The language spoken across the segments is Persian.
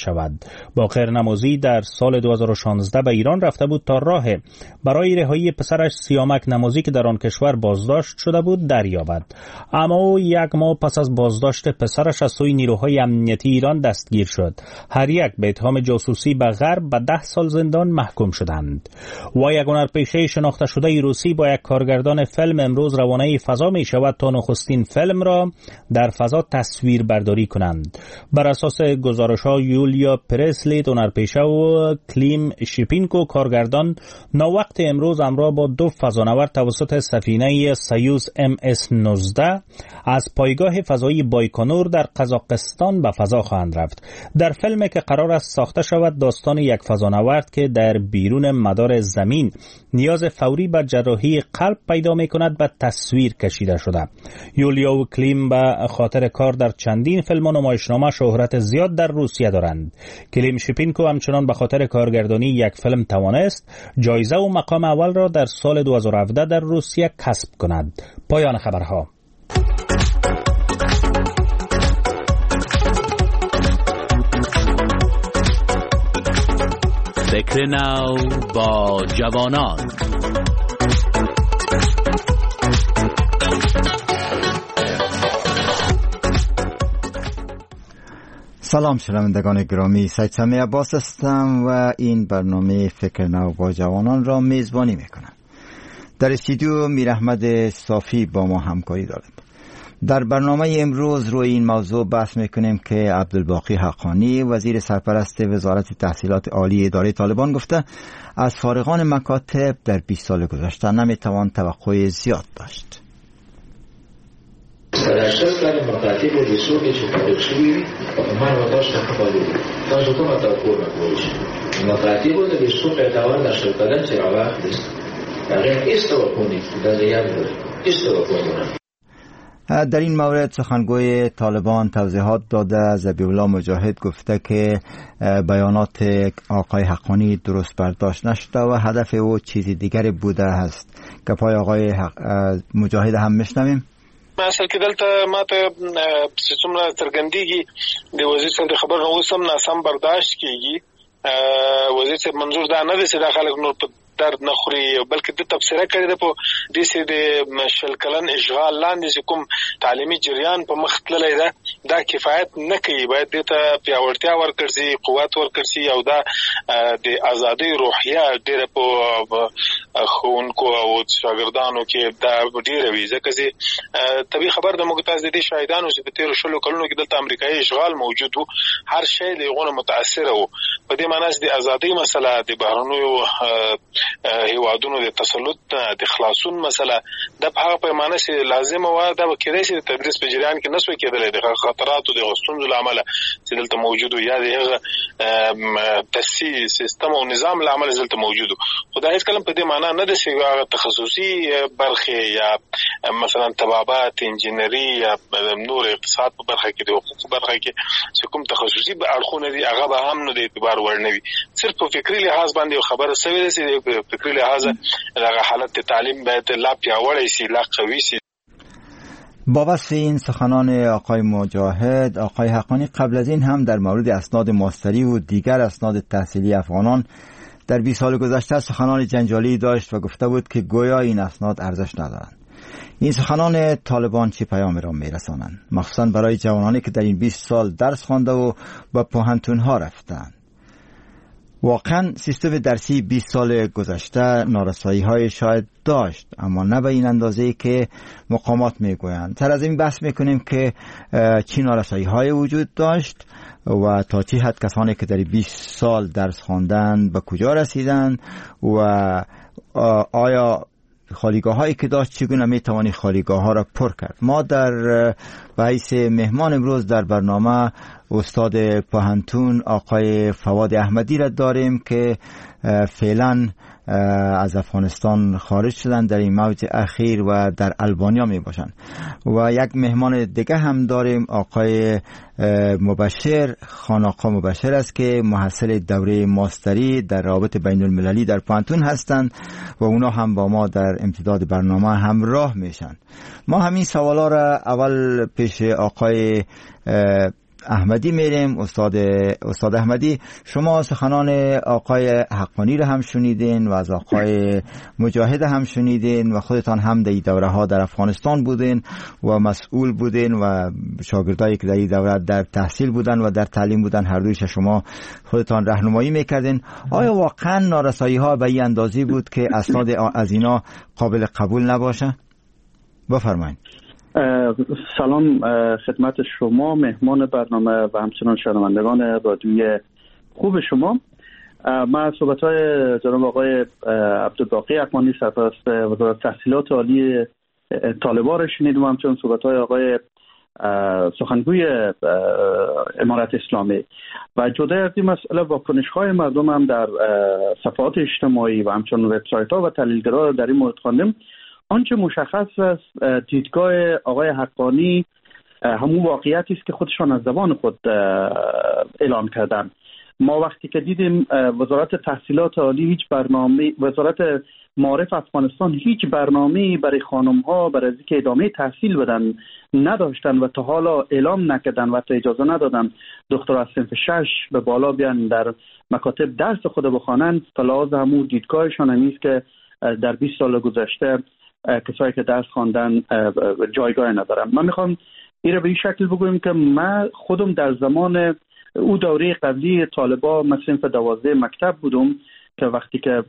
شود. باقر نمازی در سال 2016 به ایران رفته بود تا راه برای رهایی پسرش سیامک نمازی که در آن کشور بازداشت شده بود دریابد. اما او 1 ماه پس از بازداشت پسرش از سوی نیروهای امنیتی ایران دستگیر شد. هر یک به اتهام جاسوسی به غرب به 10 سال زندان محکوم شدند. و یک هنرپیشه شناخته شده روسی با یک کارگردان فیلم امروز روانه فضا می شود تا نخستین فیلم را در فضا تصویر برداری کنند. بر اساس گزارش‌ها یولیا پرسلی هنرپیشه و کلیم شیپینکو کارگردان ناوقت امروز همراه با 2 فضانورد توسط سفینه سیوز MS-19 از پایگاه فضایی بایکونور در قزاقستان به فضا خواهند رفت. در فیلمی که قرار است ساخته شود داستان یک فضانورد که در بیرون مدار زمین نیاز فوری به جراحی قلب پیدا می کند به تصویر کشیده شده. یولیا و کلیم به خاطر کار در چندین فیلم و نمایشنامه شهرت زیاد در روسیه دارند. کلیم شیپینکو همچنان به خاطر کارگردانی یک فیلم توانست جایزه و مقام اول را در سال 2017 در روسیه کسب کند. پایان خبرها. فکر نو با جوانان. سلام شنوندگان گرامی، سید سمیع عباس هستم و این برنامه فکر نو با جوانان را میزبانی میکنم. در استودیو میر احمد صافی با ما همکاری دارد. در برنامه امروز روی این موضوع بحث میکنیم که عبدالباقی حقانی وزیر سرپرست وزارت تحصیلات عالی اداره طالبان گفته از فارغان مکاتب در 20 سال گذشته نمیتوان توقع زیاد داشت. در 60 سال مکاتب و رسولی که پدید شوی من و داشتم خواهی بود تازه کنم توقع نکنیش مکاتب و رسول اعتوار نشد کردن چرا وقت نیست اگر ایستوا کنید در یاد دارد ایستوا کنید. در این مورد سخنگوی طالبان توضیحات داده. ذبیح‌الله مجاهد گفته که بیانات آقای حقانی درست برداشت نشده و هدف او چیز دیگری بوده است. که پای آقای مجاهد هم میشنویم. اصل کې دلته ماته څومره ترګندېږي د وزیر صاحب خبر نو اوسم ناسم برداشت کیږي. وزیر صاحب منظور دا نه دی چې دا خلک نور درد نه خوري بلکې د تفسیره کړی د په دې سي د مشل کلن اشغال لاندې کوم تعلیمي جریان په مخ تللی ده دا کفایت نه کوي. باید دې ته پیاوړتیا ورکړي، قوت ورکړي او دا د ازادۍ روحیه ډېره په ښوونکو او شاګردانو کې دا ډېره وي. ځکه چې طبیعي خبر د موږ تاسو د دې شاهدانو چې په تېرو 20 کلونو کې دلته امریکایي اشغال موجود و، هر شی د هغونه متاثره و. په دې معنی چې د ازادۍ مسله د بهرنیو هیوادونو د تسلط د خلاصون مسله د په هغه پیمانه چې لازمه و دا به کېدای شي د تدریس په جریان کې نسو کېدلی د خطراتو د غوښتنو لامل چې دلته موجود یا د هغه تاسیس سیستم او نظام لامل دلته موجود. خدای هیڅ کلم په دې معنی نه د سی هغه تخصصي برخه یا مثلا طبابت انجینری یا نور اقتصاد په برخه کې د حقوق برخه کې چې کوم تخصصي اړخونه دي هغه به هم نه د اعتبار وړ نه وي. صرف په فکری لحاظ باندې خبره سوي ده چې فکری لحاظ دغه حالت تعلیم باید لا پیاوړی شي، لا قوي شي. با وصف این سخنان آقای مجاهد، آقای حقانی قبل از این هم در مورد اسناد ماستری و دیگر اسناد تحصیلی افغانان در 20 سال گذشته سخنان جنجالی داشت و گفته بود که گویا این اسناد ارزش ندارند. این سخنان طالبان چه پیامی را میرسانند، مخصوصا برای جوانانی که در این 20 سال درس خوانده و به پوهنتون‌ها رفتند؟ واقعا سیستم درسی 20 سال گذشته نارسایی‌های شاید داشت، اما نه به این اندازه‌ای که مقامات میگویند. سر از این بحث میکنیم که چه نارسایی‌های وجود داشت و تا چه حد کسانی که در 20 سال درس خواندند به کجا رسیدند و آیا خالیگاه‌هایی که داشت چگونه میتوانی خالیگاه‌ها را پر کرد. ما در حیث مهمان امروز در برنامه استاد پوهنتون آقای فواد احمدی را داریم که فعلا از افغانستان خارج شدن در این موج اخیر و در البانیا می باشند و یک مهمان دیگه هم داریم آقای مبشر خان. آقا مبشر است که محصل دوره ماستری در روابط بین المللی در پوهنتون هستند و اونا هم با ما در امتداد برنامه همراه میشن. ما همین سوالا را اول پیش آقای احمدی میریم. استاد احمدی، شما سخنان آقای حقانی رو هم شنیدین و از آقای مجاهد هم شنیدین و خودتان هم در دوره ها در افغانستان بودین و مسئول بودین و شاگردایی که در این دوره در تحصیل بودن و در تعلیم بودن، هر دویش شما خودتان راهنمایی میکردین. آیا واقعا نارسایی ها به این اندازه بود که اسناد از اینا قابل قبول نباشه؟ بفرمایید. سلام خدمت شما مهمان برنامه و همچنان شنوندگان رادیوی خوب شما. من صحبت‌های جناب آقای عبدالباقی حقانی سرپرست وزارت تحصیلات عالی طالبان را شنیدم، همچنان صحبت‌های آقای سخنگوی امارت اسلامی و جدا از این مسئله واکنش‌های مردم هم در صفحات اجتماعی و همچنان وبسایت‌ها و تحلیلگرها در این مورد خواندم. آنچه مشخص است دیدگاه آقای حقانی همون واقعیتی است که خودشان از زبان خود اعلام کردن. ما وقتی که دیدیم وزارت تحصیلات عالی هیچ برنامه، وزارت معارف افغانستان هیچ برنامه‌ای برای خانم‌ها برای اینکه ادامه تحصیل بدن نداشتن و تا حالا اعلام نکردن و تا اجازه ندادن دختر از صنف 6 به بالا بیان در مکاتب درس خود بخوانند، فلاز همون دیدگاهشان نیست که در 20 سال گذشته کسایی که درس خواندن جایگاه ندارن. من میخوام این رو به این شکل بگویم که من خودم در زمان او دوره قبلی طالبا من صنف 12 مکتب بودم که وقتی که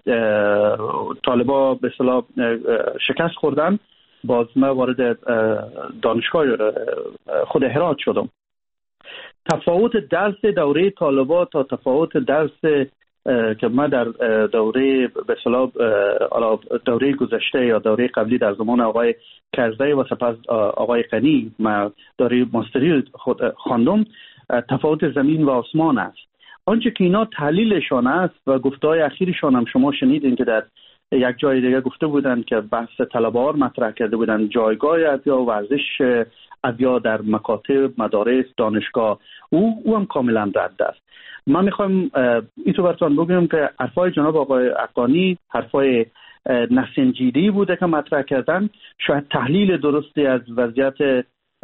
طالبا به اصطلاح شکست خوردن باز من وارد دانشگاه خود هرات شدم. تفاوت درس دوره طالبا تا تفاوت درس که ما در دوره به اصطلاح دوره گذشته یا دوره قبلی در زمان آقای کرزی و سپس آقای غنی ما دوره ماستری خود خواندم، تفاوت زمین و آسمان است. آنچه که اینا تحلیلشان است و گفته‌های اخیرشان هم شما شنیدین که در یک جای دیگه گفته بودن که بحث طلبه‌ها مطرح کرده بودن، جایگاه ادیا و ورزش ادیا در مکاتب، مدارس، دانشگاه، او هم کاملا رد است. من میخوایم اینطور براتون بگم که حرفای جناب آقای حقانی حرفای نسنجیدی بوده که مطرح کردن، شاید تحلیل درستی از وضعیت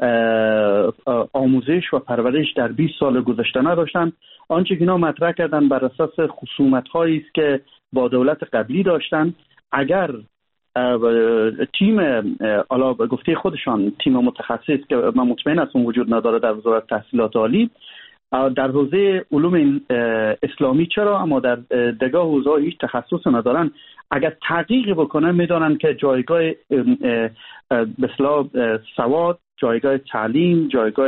آموزش و پرورش در 20 سال گذشته نداشتن. آنچه که اینا مطرح کردن بر اساس خصومت‌هایی است که با دولت قبلی داشتن. اگر تیم علا گفته خودشان تیم متخصص که من مطمئن هستم وجود نداره در وزارت تحصیلات عالی در حوزه علوم اسلامی، چرا اما در دیگه حوزه هیچ تخصص ندارن، اگر تحقیق بکنن میدونن که جایگاه به اصطلاح سواد، جایگاه تعلیم، جایگاه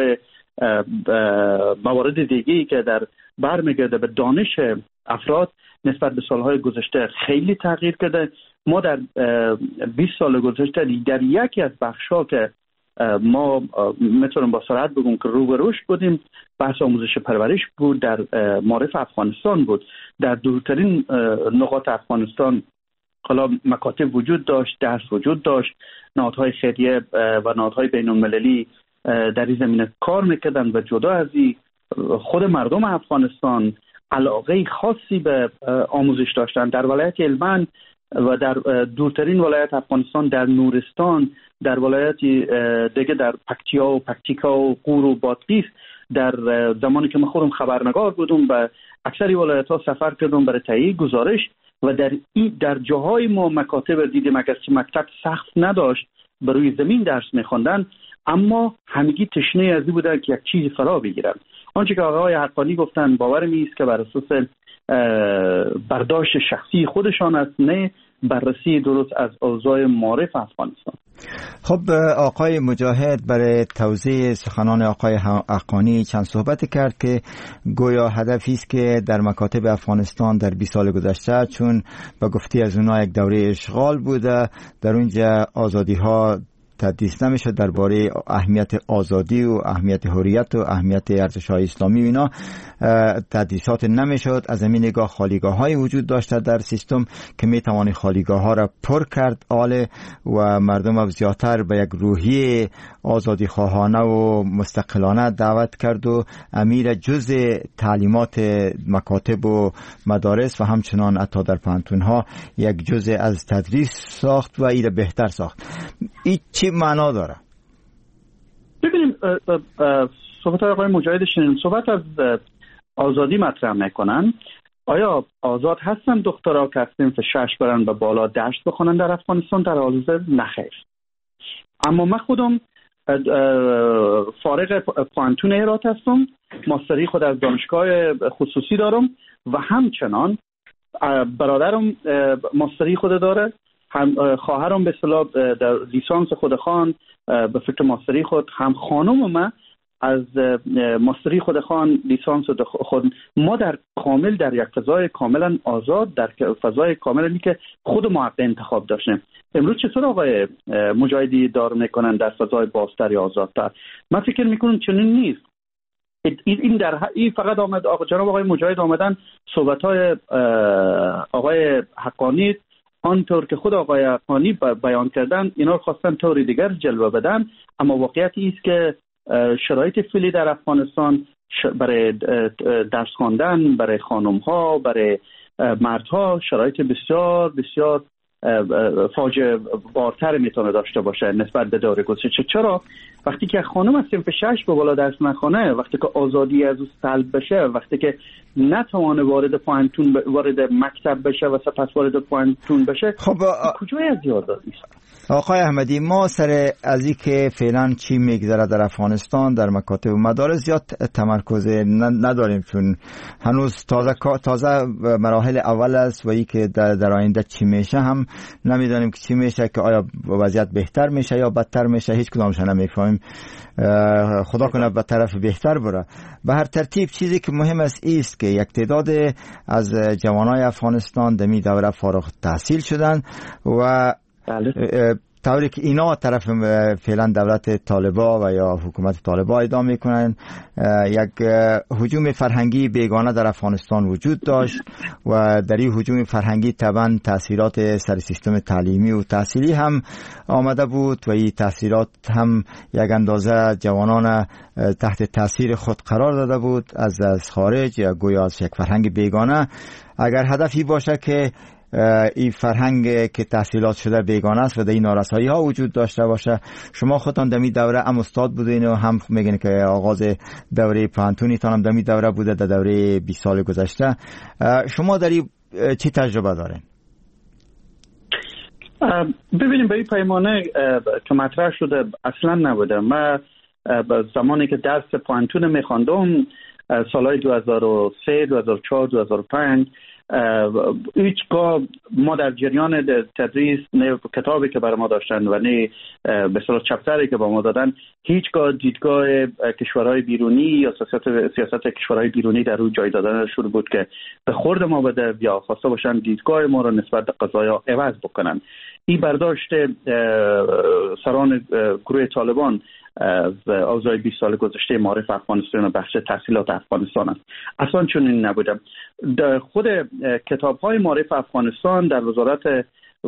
موارد دیگه‌ای که در برمیگرده به دانش افراد نسبت به سالهای گذشته خیلی تغییر کرده. ما در 20 سال گذشته در یکی از بخش‌ها که ما میتونم با صراحت بگم که رو به رشد بودیم، بحث آموزش پرورش بود، در معارف افغانستان بود. در دورترین نقاط افغانستان حالا مکاتب وجود داشت، درس وجود داشت، نهادهای خیریه و نهادهای بین‌المللی در این زمینه کار میکردن و جدا از این خود مردم افغانستان علاقه خاصی به آموزش داشتن. در ولایت هلمند و در دورترین ولایت افغانستان، در نورستان، در ولایت دیگه در پکتیکا و قور و بادغیس، در زمانی که من خودم خبرنگار بودم و اکثری ولایت ها سفر کردم برای تهیه گزارش و در جاهای ما مکاتب دیدیم اگرچه مکتب سقف نداشت بر روی زمین درس می‌خواندن، اما همگی تشنه از این بودن که یک چیز فرا بگیرن. آنچه که آقای حقانی گفتن باورم است که بر اساس برداشت شخصی خودشان است، نه بررسی درست از اوضاع معارف افغانستان. خب آقای مجاهد برای توضیح سخنان آقای حقانی چند صحبت کرد که گویا هدفی است که در مکاتب افغانستان در 20 سال گذشته، چون به گفته از اونها یک دوره اشغال بوده، در اونجا آزادی ها تدریس نمیشد، درباره اهمیت آزادی و اهمیت حریت و اهمیت ارزش‌های اسلامی و اینا تدریسات نمیشد. از همین نگاه خالیگاه‌های وجود داشته در سیستم که میتوانی خالیگاه‌ها را پر کرد و مردم زیادتر به یک روحیه آزادی خواهانه و مستقلانه دعوت کرد و امیر جزء تعلیمات مکاتب و مدارس و همچنان حتی در پانتون‌ها یک جزء از تدریس ساخت و این بهتر ساخت. این چی معنا داره؟ ببینیم صحبت آقای مجاهد شنیدم. صحبت از آزادی مطرح میکنن. آیا آزاد هستن دخترها که از صنف 6 برن به بالا دشت بخونن در افغانستان؟ در حال حاضر نخیر. اما من خودم فارغ پوانتون هرات هستم، ماستری خود از دانشگاه خصوصی دارم و همچنان برادرم ماستری خود داره، هم خواهرم به اصطلاح در لیسانس خود خوان به فکر ماستری خود، هم خانم من از ماستری خود خوان لیسانس خود. ما در کامل در یک فضای کاملا آزاد، در فضای کاملا که خود ما انتخاب داشتیم. امروز چطور آقای مجاهدی دار میکنن در فضای بازتر یا آزادتر؟ من فکر میکنم چنین نیست. این فقط آمد جناب آقای مجاهد آمدن صحبت‌های آقای حقانی آنطور که خود آقای حقانی بیان کردن اینا رو خواستن طوری دیگر جلوه بدن، اما واقعیتی است که شرایط فعلی در افغانستان برای درس خواندن برای خانم‌ها، برای مردها شرایط بسیار بسیار فاجعه بارتر میتونه داشته باشه نسبت به دور گذشته. چرا؟ وقتی که خانم از صنف 6 به بالا درس نخونه، وقتی که آزادی از او سلب بشه، وقتی که نتوانه وارد مکتب بشه و سپس وارد پوانتون بشه، خب کجای از آزادی است؟ آقای احمدی، ما سر از این که فعلا چی میگذره در افغانستان در مکاتب و مدارس زیاد تمرکز نداریم، چون هنوز تازه مراحل اول است و ای که در آینده چی میشه هم نمیدونیم که چی میشه، که آیا وضعیت بهتر میشه یا بدتر میشه، هیچ کدامش نمیفهمیم. خدا کنه به طرف بهتر بره. به هر ترتیب چیزی که مهم است که یک تعداد از جوانای افغانستان دمی دوره فارغ التحصیل شدن و طوری که اینا طرف فعلا دولت طالبا و یا حکومت طالبا ادامه میکنن. یک هجوم فرهنگی بیگانه در افغانستان وجود داشت و در این هجوم فرهنگی طبعا تاثیرات سر سیستم تعلیمی و تحصیلی هم آمده بود و این تاثیرات هم یک اندازه جوانان تحت تاثیر خود قرار داده بود از خارج، یا گویا از یک فرهنگ بیگانه. اگر هدفی باشه که این فرهنگ که تحصیلات شده بیگانه است و در این نارسایی ها وجود داشته باشه، شما خودتان دمی دوره هم استاد بودین و هم میگین که آغاز دوره پانتونیتان هم دمی دوره بوده در دوره 20 سال گذشته. شما در این چی تجربه دارین؟ ببینیم به این پیمانه که مطرح شده اصلا نبوده. من زمانی که درس پانتون میخواندم سالهای 2003 2004 2005 هیچگاه ما در جریان تدریس نه کتابی که برای ما داشتن و نه به اصطلاح چپتری که با ما دادن، هیچگاه دیدگاه کشورهای بیرونی یا سیاست کشورهای بیرونی در روی جای دادن شروع بود که به خورد ما بده یا خواسته باشن دیدگاه ما رو نسبت به قضایا عوض بکنن. این برداشت سران گروه طالبان از اوضاع 20 سال گذشته معارف افغانستان و بخش تحصیلات افغانستان است. اصلا چنین نبوده. خود کتاب‌های معارف افغانستان در وزارت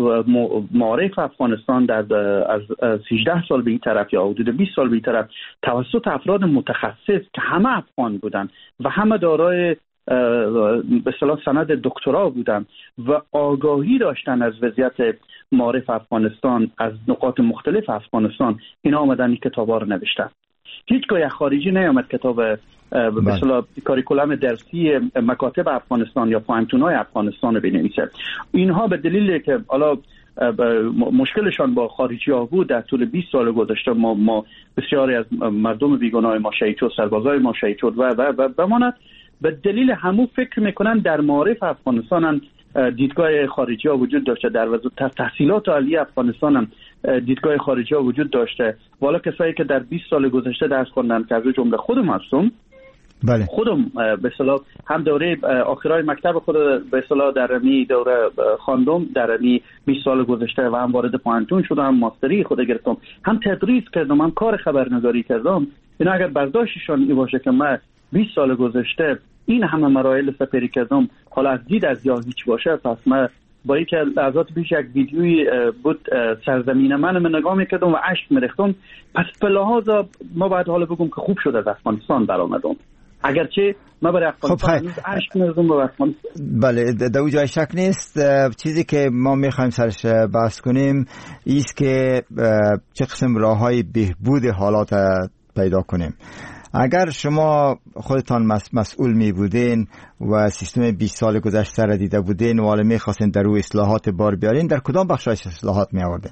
معارف افغانستان از 18 سال به این طرف یا حدود 20 سال به این طرف توسط افراد متخصص که همه افغان بودن و همه دارای به اصطلاح سند دکترا بودن و آگاهی داشتن از وضعیت معارف افغانستان از نقاط مختلف افغانستان، اینا آمدن این کتابا رو نوشتن. هیچگاه خارجی نیامد کتاب به اصطلاح کاریکولم درسی مکاتب افغانستان یا پوانتون‌های افغانستان رو بنویسه. اینها به دلیل که حالا مشکلشان با خارجی‌ها بود در طول 20 سال گذشته ما بسیاری از مردم بیگناه ما شهید شد، سربازای ما شهید شد و بماند، به دلیل همون فکر میکنن در معارف افغانستان هم دیدگاه خارجی ها وجود داشته، در تحصیلات عالی افغانستان هم دیدگاه خارجی ها وجود داشته. والا کسایی که در 20 سال گذشته درس خوندن که از جمله خودم هستم، بله، خودم به اصطلاح هم دوره آخرای مکتب خود به اصطلاح در می دوره خواندم در می 20 سال گذشته و هم وارد پوانتون شدم، هم ماستری خود گرفتم، هم تدریس کردم، هم کار خبرنگاری کردم. اینا اگر برداشتشون این باشه که من 20 سال گذشته این همه مراحل سپری کردم، حالا از دید از یا هیچ باشه، پس من با اینکه لحظات پیش یک ویدیویی بود سرزمین من نگاه میکردم و اشک میریختم، پس به لحاظ ما باید حالا بگم که خوب شد از افغانستان برآمدم، اگرچه ما برای افغانستان اشک میریختم به افغانستان. بله، در اون جای شک نیست. چیزی که ما میخوایم سرش بحث کنیم ایست که چه قسم راههای بهبود حالات پیدا کنیم. اگر شما خودتان مسئول می بودین و سیستم 20 سال گذشته را دیده بودین و حالا می خواستین در روی اصلاحات بار بیارین، در کدام بخشایش اصلاحات می آوردین؟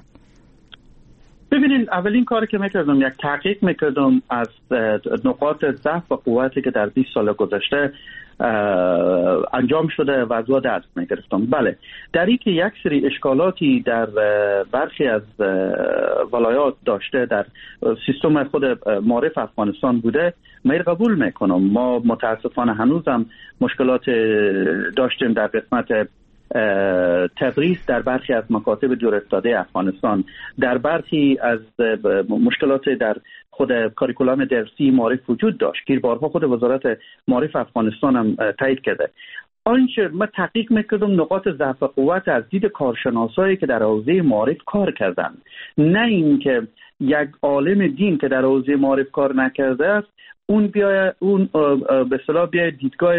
ببینید، اولین کاری که میکردم یک تحقیق میکردم از نقاط ضعف و قوتی که در 20 سال گذشته انجام شده و از دست میگرفتم. بله، در این که یک سری اشکالاتی در برخی از ولایات داشته در سیستم خود معارف افغانستان بوده، من قبول میکنم. ما متاسفانه هنوزم مشکلات داشتیم در قسمت تدریس در برخی از مکاتب دور افتاده افغانستان، در برخی از مشکلات در خود کاریکولام درسی معارف وجود داشت که بارها خود وزارت معارف افغانستان هم تایید کرده. آنچه من تحقیق میکردم نقاط ضعف و قوت از دید کارشناسایی که در حوزه معارف کار کردن، نه این که یک عالم دین که در حوزه معارف کار نکرده است اون به اصطلاح بیاید دیدگاه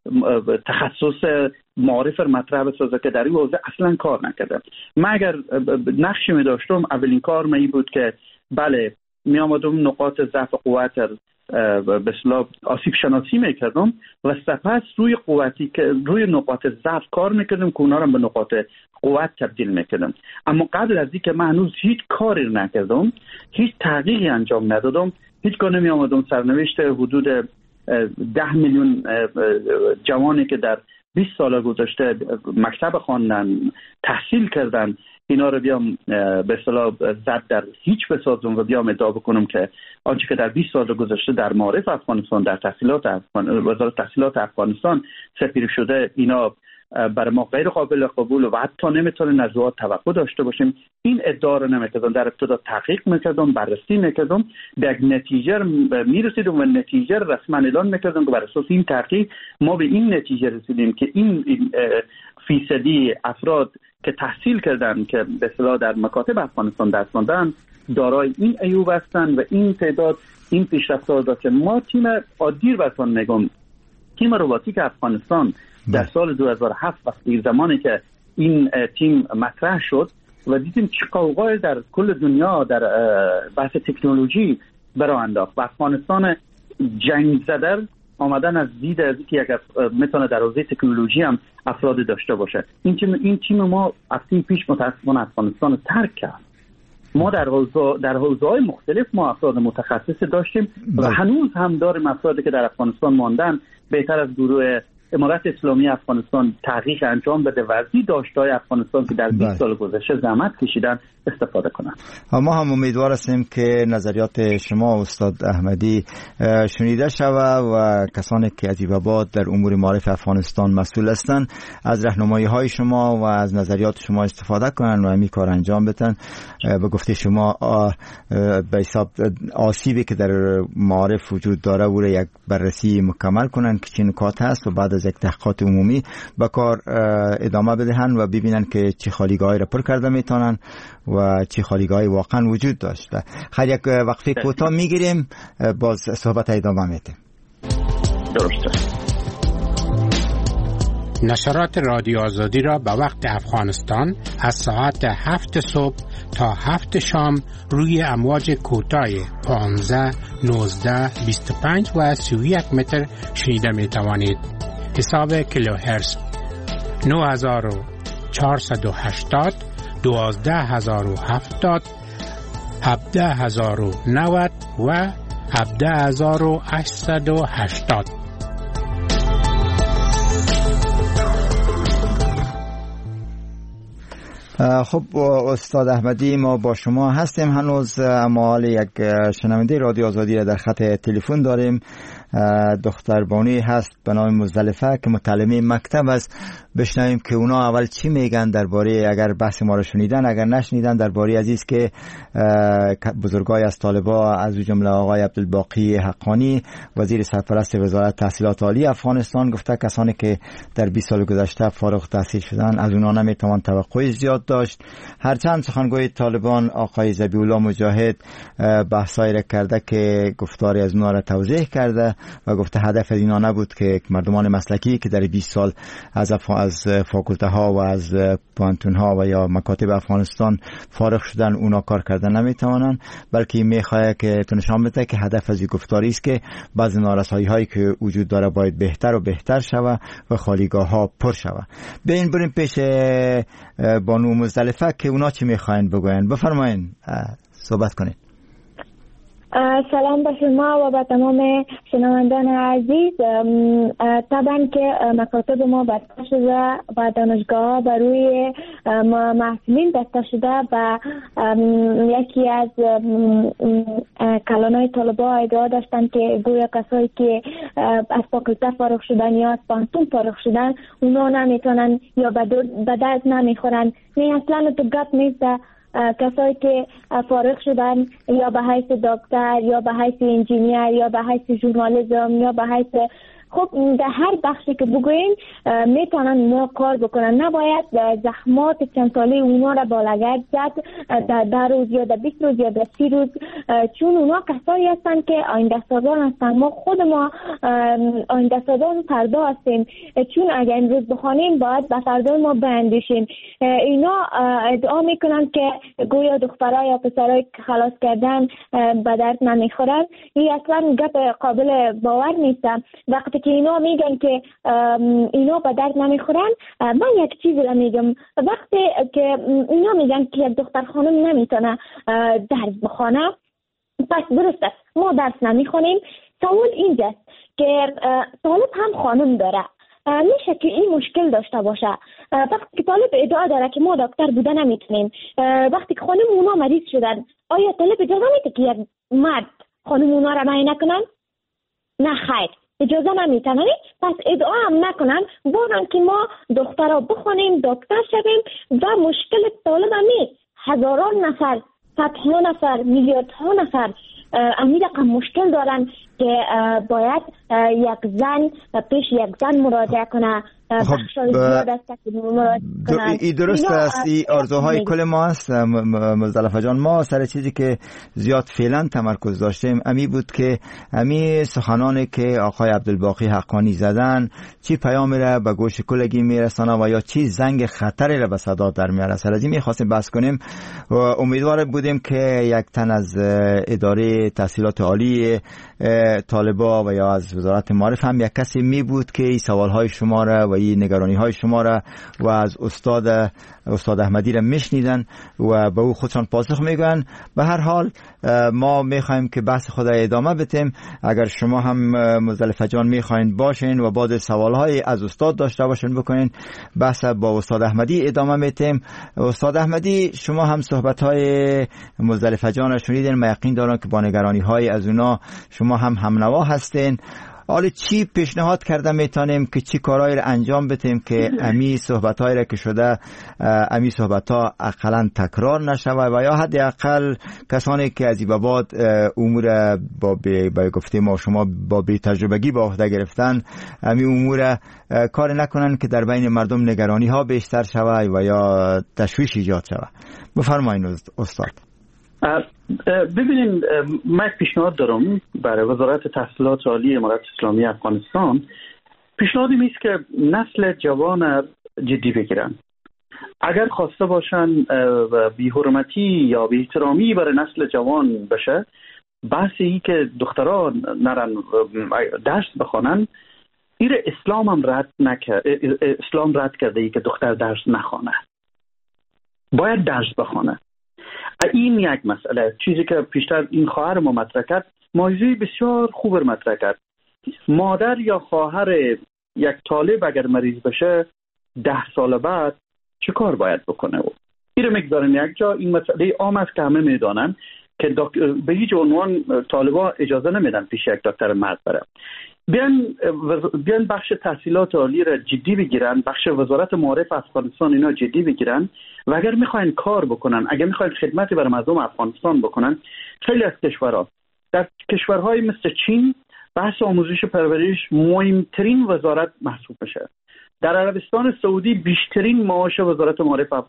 تخصص معارف مطرح بسازه که در این حوزه اصلا کار نکرده. من اگر نقشی می داشتم، اولین کار من این بود که بله می آمدم نقاط ضعف و قوت به اصطلاح آسیب شناسی میکردم و سپس روی نقاط ضعف کار میکردم که اونا رو به نقاط قوت تبدیل میکردم. اما قبل از اینکه من هنوز هیچ کاری نکردم، هیچ تحقیقی انجام ندادم، هیچگاه نمی آمدم سرنوشت حدود 10 میلیون جوانی که در 20 سال گذشته مکتب خواندن، تحصیل کردن، اینا رو بیام به اصطلاح زد در هیچ بسازم و بیام ادعا بکنم که آنچه که در 20 سال گذشته در معارف افغانستان در وزارت تحصیلات افغانستان سپری شده، اینا برای ما غیر قابل قبول و حتی نمیتونیم از او توقع داشته باشیم. این ادعا رو نمیکردم. در ابتدا تحقیق میکردم، بررسی میکردم، به یک نتیجه میرسیدم و نتیجه رسما اعلان میکردم که بر اساس این تحقیق ما به این نتیجه رسیدیم که این فیصدی افراد که تحصیل کردن که به اصطلاح در مکاتب افغانستان درس خواندن دارای این عیوب هستند و این تعداد این پیشرفت‌ها داشته. ما تیم عادی براتون میگم، تیم روباتیک افغانستان در سال 2007 وقتی زمانی که این تیم مطرح شد و دیدیم چه قوقای در کل دنیا در بحث تکنولوژی برای انداخت و افغانستان جنگ زده آمدن از دید از اینکه یک میتونه در حوزه تکنولوژی هم افراد داشته باشه. این تیم ما هفته پیش متاسفانه افغانستان رو ترک کرد. ما در حوزه‌های مختلف ما افراد متخصص داشتیم و هنوز هم داریم افرادی که در افغانستان ماندن بهتر از گروه امارت اسلامی افغانستان تحقیق انجام بده و از داشته‌های افغانستان که در 20 سال گذشته زحمت کشیدن استفاده کنند. ما هم امیدوار هستیم که نظریات شما استاد احمدی شنیده شود و کسانی که از این بابت در امور معارف افغانستان مسئول هستند از راهنمایی‌های شما و از نظریات شما استفاده کنند و همین کار انجام بدن. به گفته شما به حساب آسیبی که در معارف وجود داره او را یک بررسی مکمل کنند که چه نکات هست و بعد از یک تحقیقات عمومی به کار ادامه بدهند و ببینند که چه خالیگاهی را پر کرده میتونن و چه خالیگاهی واقعا وجود داشته. خیر یک وقفه کوتاه میگیریم، باز صحبت ادامه میدیم. درسته. نشرات رادیو آزادی را به وقت افغانستان از ساعت 7 صبح تا 7 شام روی امواج کوتاه 15 19 25 و 31 متر شنیده می توانید. حساب کیلوهرتز 9480 12070 17090 و 17880. خب استاد احمدی، ما با شما هستیم هنوز، اما حال یک شنونده رادیو آزادی را در خط تلفن داریم. دختر بانی هست به نام مزدلفه که متعلمه مکتب است. بشنویم که اونا اول چی میگن درباره، اگر بحث ما رو شنیدن، اگر نشنیدن، درباره عزیز که بزرگای از طالبا از جمله آقای عبدالباقی حقانی وزیر سرپرست وزارت تحصیلات عالی افغانستان گفته کسانی که در 20 سال گذشته فارغ التحصیل شدن از اونا نمیتوان توقع زیاد داشت. هرچند سخنگوی طالبان آقای ذبیح الله مجاهد بحثایی را کرده که گفتاری از اونا را توضیح کرده و گفته هدف از اینا نبود که مردمان مسلکی که در 20 سال از فاکولته ها و از پانتون ها و یا مکاتب افغانستان فارغ شدن اونا کار کردن نمیتوانن، بلکه میخواد که تو نشان بده که هدف از این گفتاری است که بعضی نارسایی هایی که وجود داره باید بهتر و بهتر شوه و خالیگاه ها پر شوه. بریم پیش بانو مزدلفه که اونا چی میخواین بگوین. بفرمایین، صحبت کنید. سلام به شما و به تمام شنوندان عزیز. طبعا که مکاتب ما بسته شده و دانشگاه بر روی محصولین بسته شده و یکی از کلانهای طالبا ادعا داشتن که گویا کسایی که از فاکولته فارغ شدن یا از پانتون فارغ شدن اونا نمیتونن یا به درد نمیخورن. نه، اصلا تو گپ نیست. کسایی که فارغ شدن یا به حیث دکتر یا به حیث انجینیر یا به حیث ژورنالیسم یا به حیث در هر بخشی که بگوین میتونن اونا کار بکنن. نباید زحمات چند ساله اونا را بالگرد زد در 10 روز یا در 20 روز یا در 30 روز، چون اونا کسایی هستن که آینده سازان هستن. ما خود ما آینده سازان فردا هستیم، چون اگر امروز بخوانیم باید به فردای ما بیندیشیم. اینا ادعا میکنن که گویا دخترای یا پسرای خلاص کردن به درد نمیخورن. این اصلا گپ قابل باور نیست. وقتی که اینا میگن که اینا به درد نمیخورن، من یک چیزی را میگم. وقتی که اینا میگن که یک دختر خانم نمیتونه درس بخونه، پس درست است ما درس نمیخونیم. سوال اینجاست که طالب هم خانم داره، میشه که این مشکل داشته باشه. وقتی که طالب ادعا داره که ما دکتر بوده نمیتونیم، وقتی که خانم اونا مریض شدن، آیا طالب اجازه میده که یک مرد خانم اونا را معاینه کنن؟ نه خیر، اجازه نمیتونن. پس ادعا هم نکنن بارن که ما دخترها بخونیم دکتر شویم و مشکل طالب همی هزاران نفر، صدها نفر، میلیاردها نفر امی رقم مشکل دارن که باید یک زن پیش یک زن مراجعه کنه. ای درست است، ای آرزوهای کل ما است. مزدلفه جان، ما سر چیزی که زیاد فعلا تمرکز داشتیم امی بود که امی سخنانی که آقای عبدالباقی حقانی زدن چی پیامی را به گوش کلگی میرسانه و یا چی زنگ خطری را به صدا در میاره. سر از این میخواستیم بحث کنیم و امیدوار بودیم که یک تن از اداره تحصیلات عالی طالبا و یا از وزارت معارف هم یک کسی می بود که این سوالهای شما را و این نگرانی های شما را و از استاد احمدی را میشنیدن و به او خودشان پاسخ میگن. به هر حال ما میخوایم که بحث خود را ادامه بدیم. اگر شما هم مزدلفه جان میخواین باشین و بعد سوالهای از استاد داشته باشین بکنین، بحث با استاد احمدی ادامه میتیم. استاد احمدی، شما هم صحبتهای مزدلفه جان را شنیدین، من یقین دارم که با نگرانی های از اونا شما هم همنوا هستین. حالا چی پیشنهاد کرده میتونیم که چی کارهایی را انجام بدیم که امی صحبت‌هایی را که شده امی صحبت‌ها اقلا تکرار نشود و یا حداقل کسانی که از این به بعد امور با گفته ما شما با بی تجربگی با عهده گرفتن امی امور کار نکنن که در بین مردم نگرانی ها بیشتر شود و یا تشویش ایجاد شود. بفرمایید استاد. ببینید، من پیشنهاد دارم برای وزارت تحصیلات عالی امارات اسلامی افغانستان. پیشنهادی میست که نسل جوان جدی بگیرن. اگر خواسته باشن بی حرمتی یا بی احترامی برای نسل جوان بشه، بحثی که دختران نرن درس بخوانن، این اسلام هم اسلام رد کرده ای که دختر درس نخوانه، باید درس بخوانه. این یک مسئله، چیزی که پیشتر این خواهر ما مطرح کرد، موضوعی بسیار خوب مطرح کرد. مادر یا خواهر یک طالب اگر مریض بشه 10 سال بعد چه کار باید بکنه؟ این رو میگذارن یک جا. این مسئله عام است که همه میدانن که به هیچ عنوان طالبا اجازه نمیدن پیش یک دکتر مرد بره. بیان بخش تحصیلات عالی را جدی بگیرن، بخش وزارت معارف افغانستان اینا جدی بگیرن و اگر میخواین کار بکنن، اگر میخواین خدمتی برای مردم افغانستان بکنن، خیلی از کشورها، در کشورهای مثل چین، بحث آموزش پرورش مهمترین وزارت محسوب میشه. در عربستان سعودی بیشترین معاش وزارت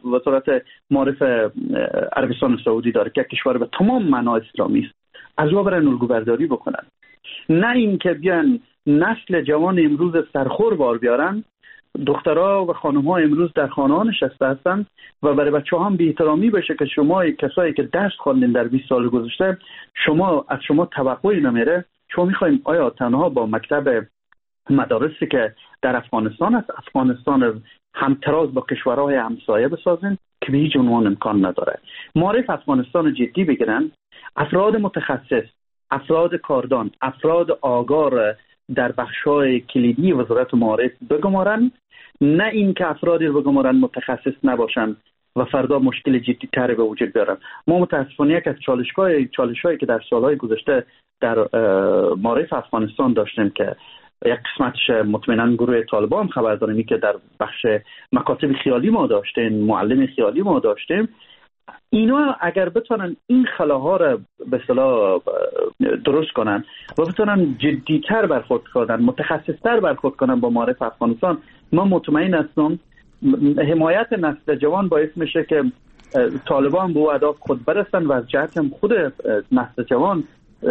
معارف عربستان سعودی داره که کشور به تمام معنا اسلامی است. از او برای الگوبرداری بکنن، نه اینکه بیان نسل جوان امروز سرخور بار بیارن دخترها و خانم‌ها امروز در خانه‌ها نشسته هستند و برای بچه‌ها هم بی‌احترامی بشه که شما کسایی که درس خواندین در 20 سال گذشته از شما توقعی نمیره. شما می‌خواید آیا تنها با مکتب مدارسی که در افغانستان است افغانستان همتراز با کشورهای همسایه بسازین که به هیچ عنوان امکان نداره. معارف افغانستان جدی بگیرن، افراد متخصص، افراد کاردان، افراد آگار در بخش‌های کلیدی وزارت معارف بگمارن، نه این که افرادی رو بگمارن متخصص نباشن و فردا مشکل جدی تر به وجود بیارن. ما متاسفانه یک از چالش‌هایی که در سالهای گذشته در معارف افغانستان داشتیم که یک قسمتش مطمئناً گروه طالبان خبر داریم که در بخش مکاتب خیالی ما داشتیم، معلم خیالی ما داشتیم، اینا اگر بتونن این خلاها رو به اصطلاح درست کنن و بتونن جدی‌تر برخورد کنن، متخصص‌تر برخورد کنن با معارف افغانستان، من مطمئن هستم حمایت نسل جوان باعث میشه که طالبان به اهداف خود برسن و از جهت هم خود نسل جوان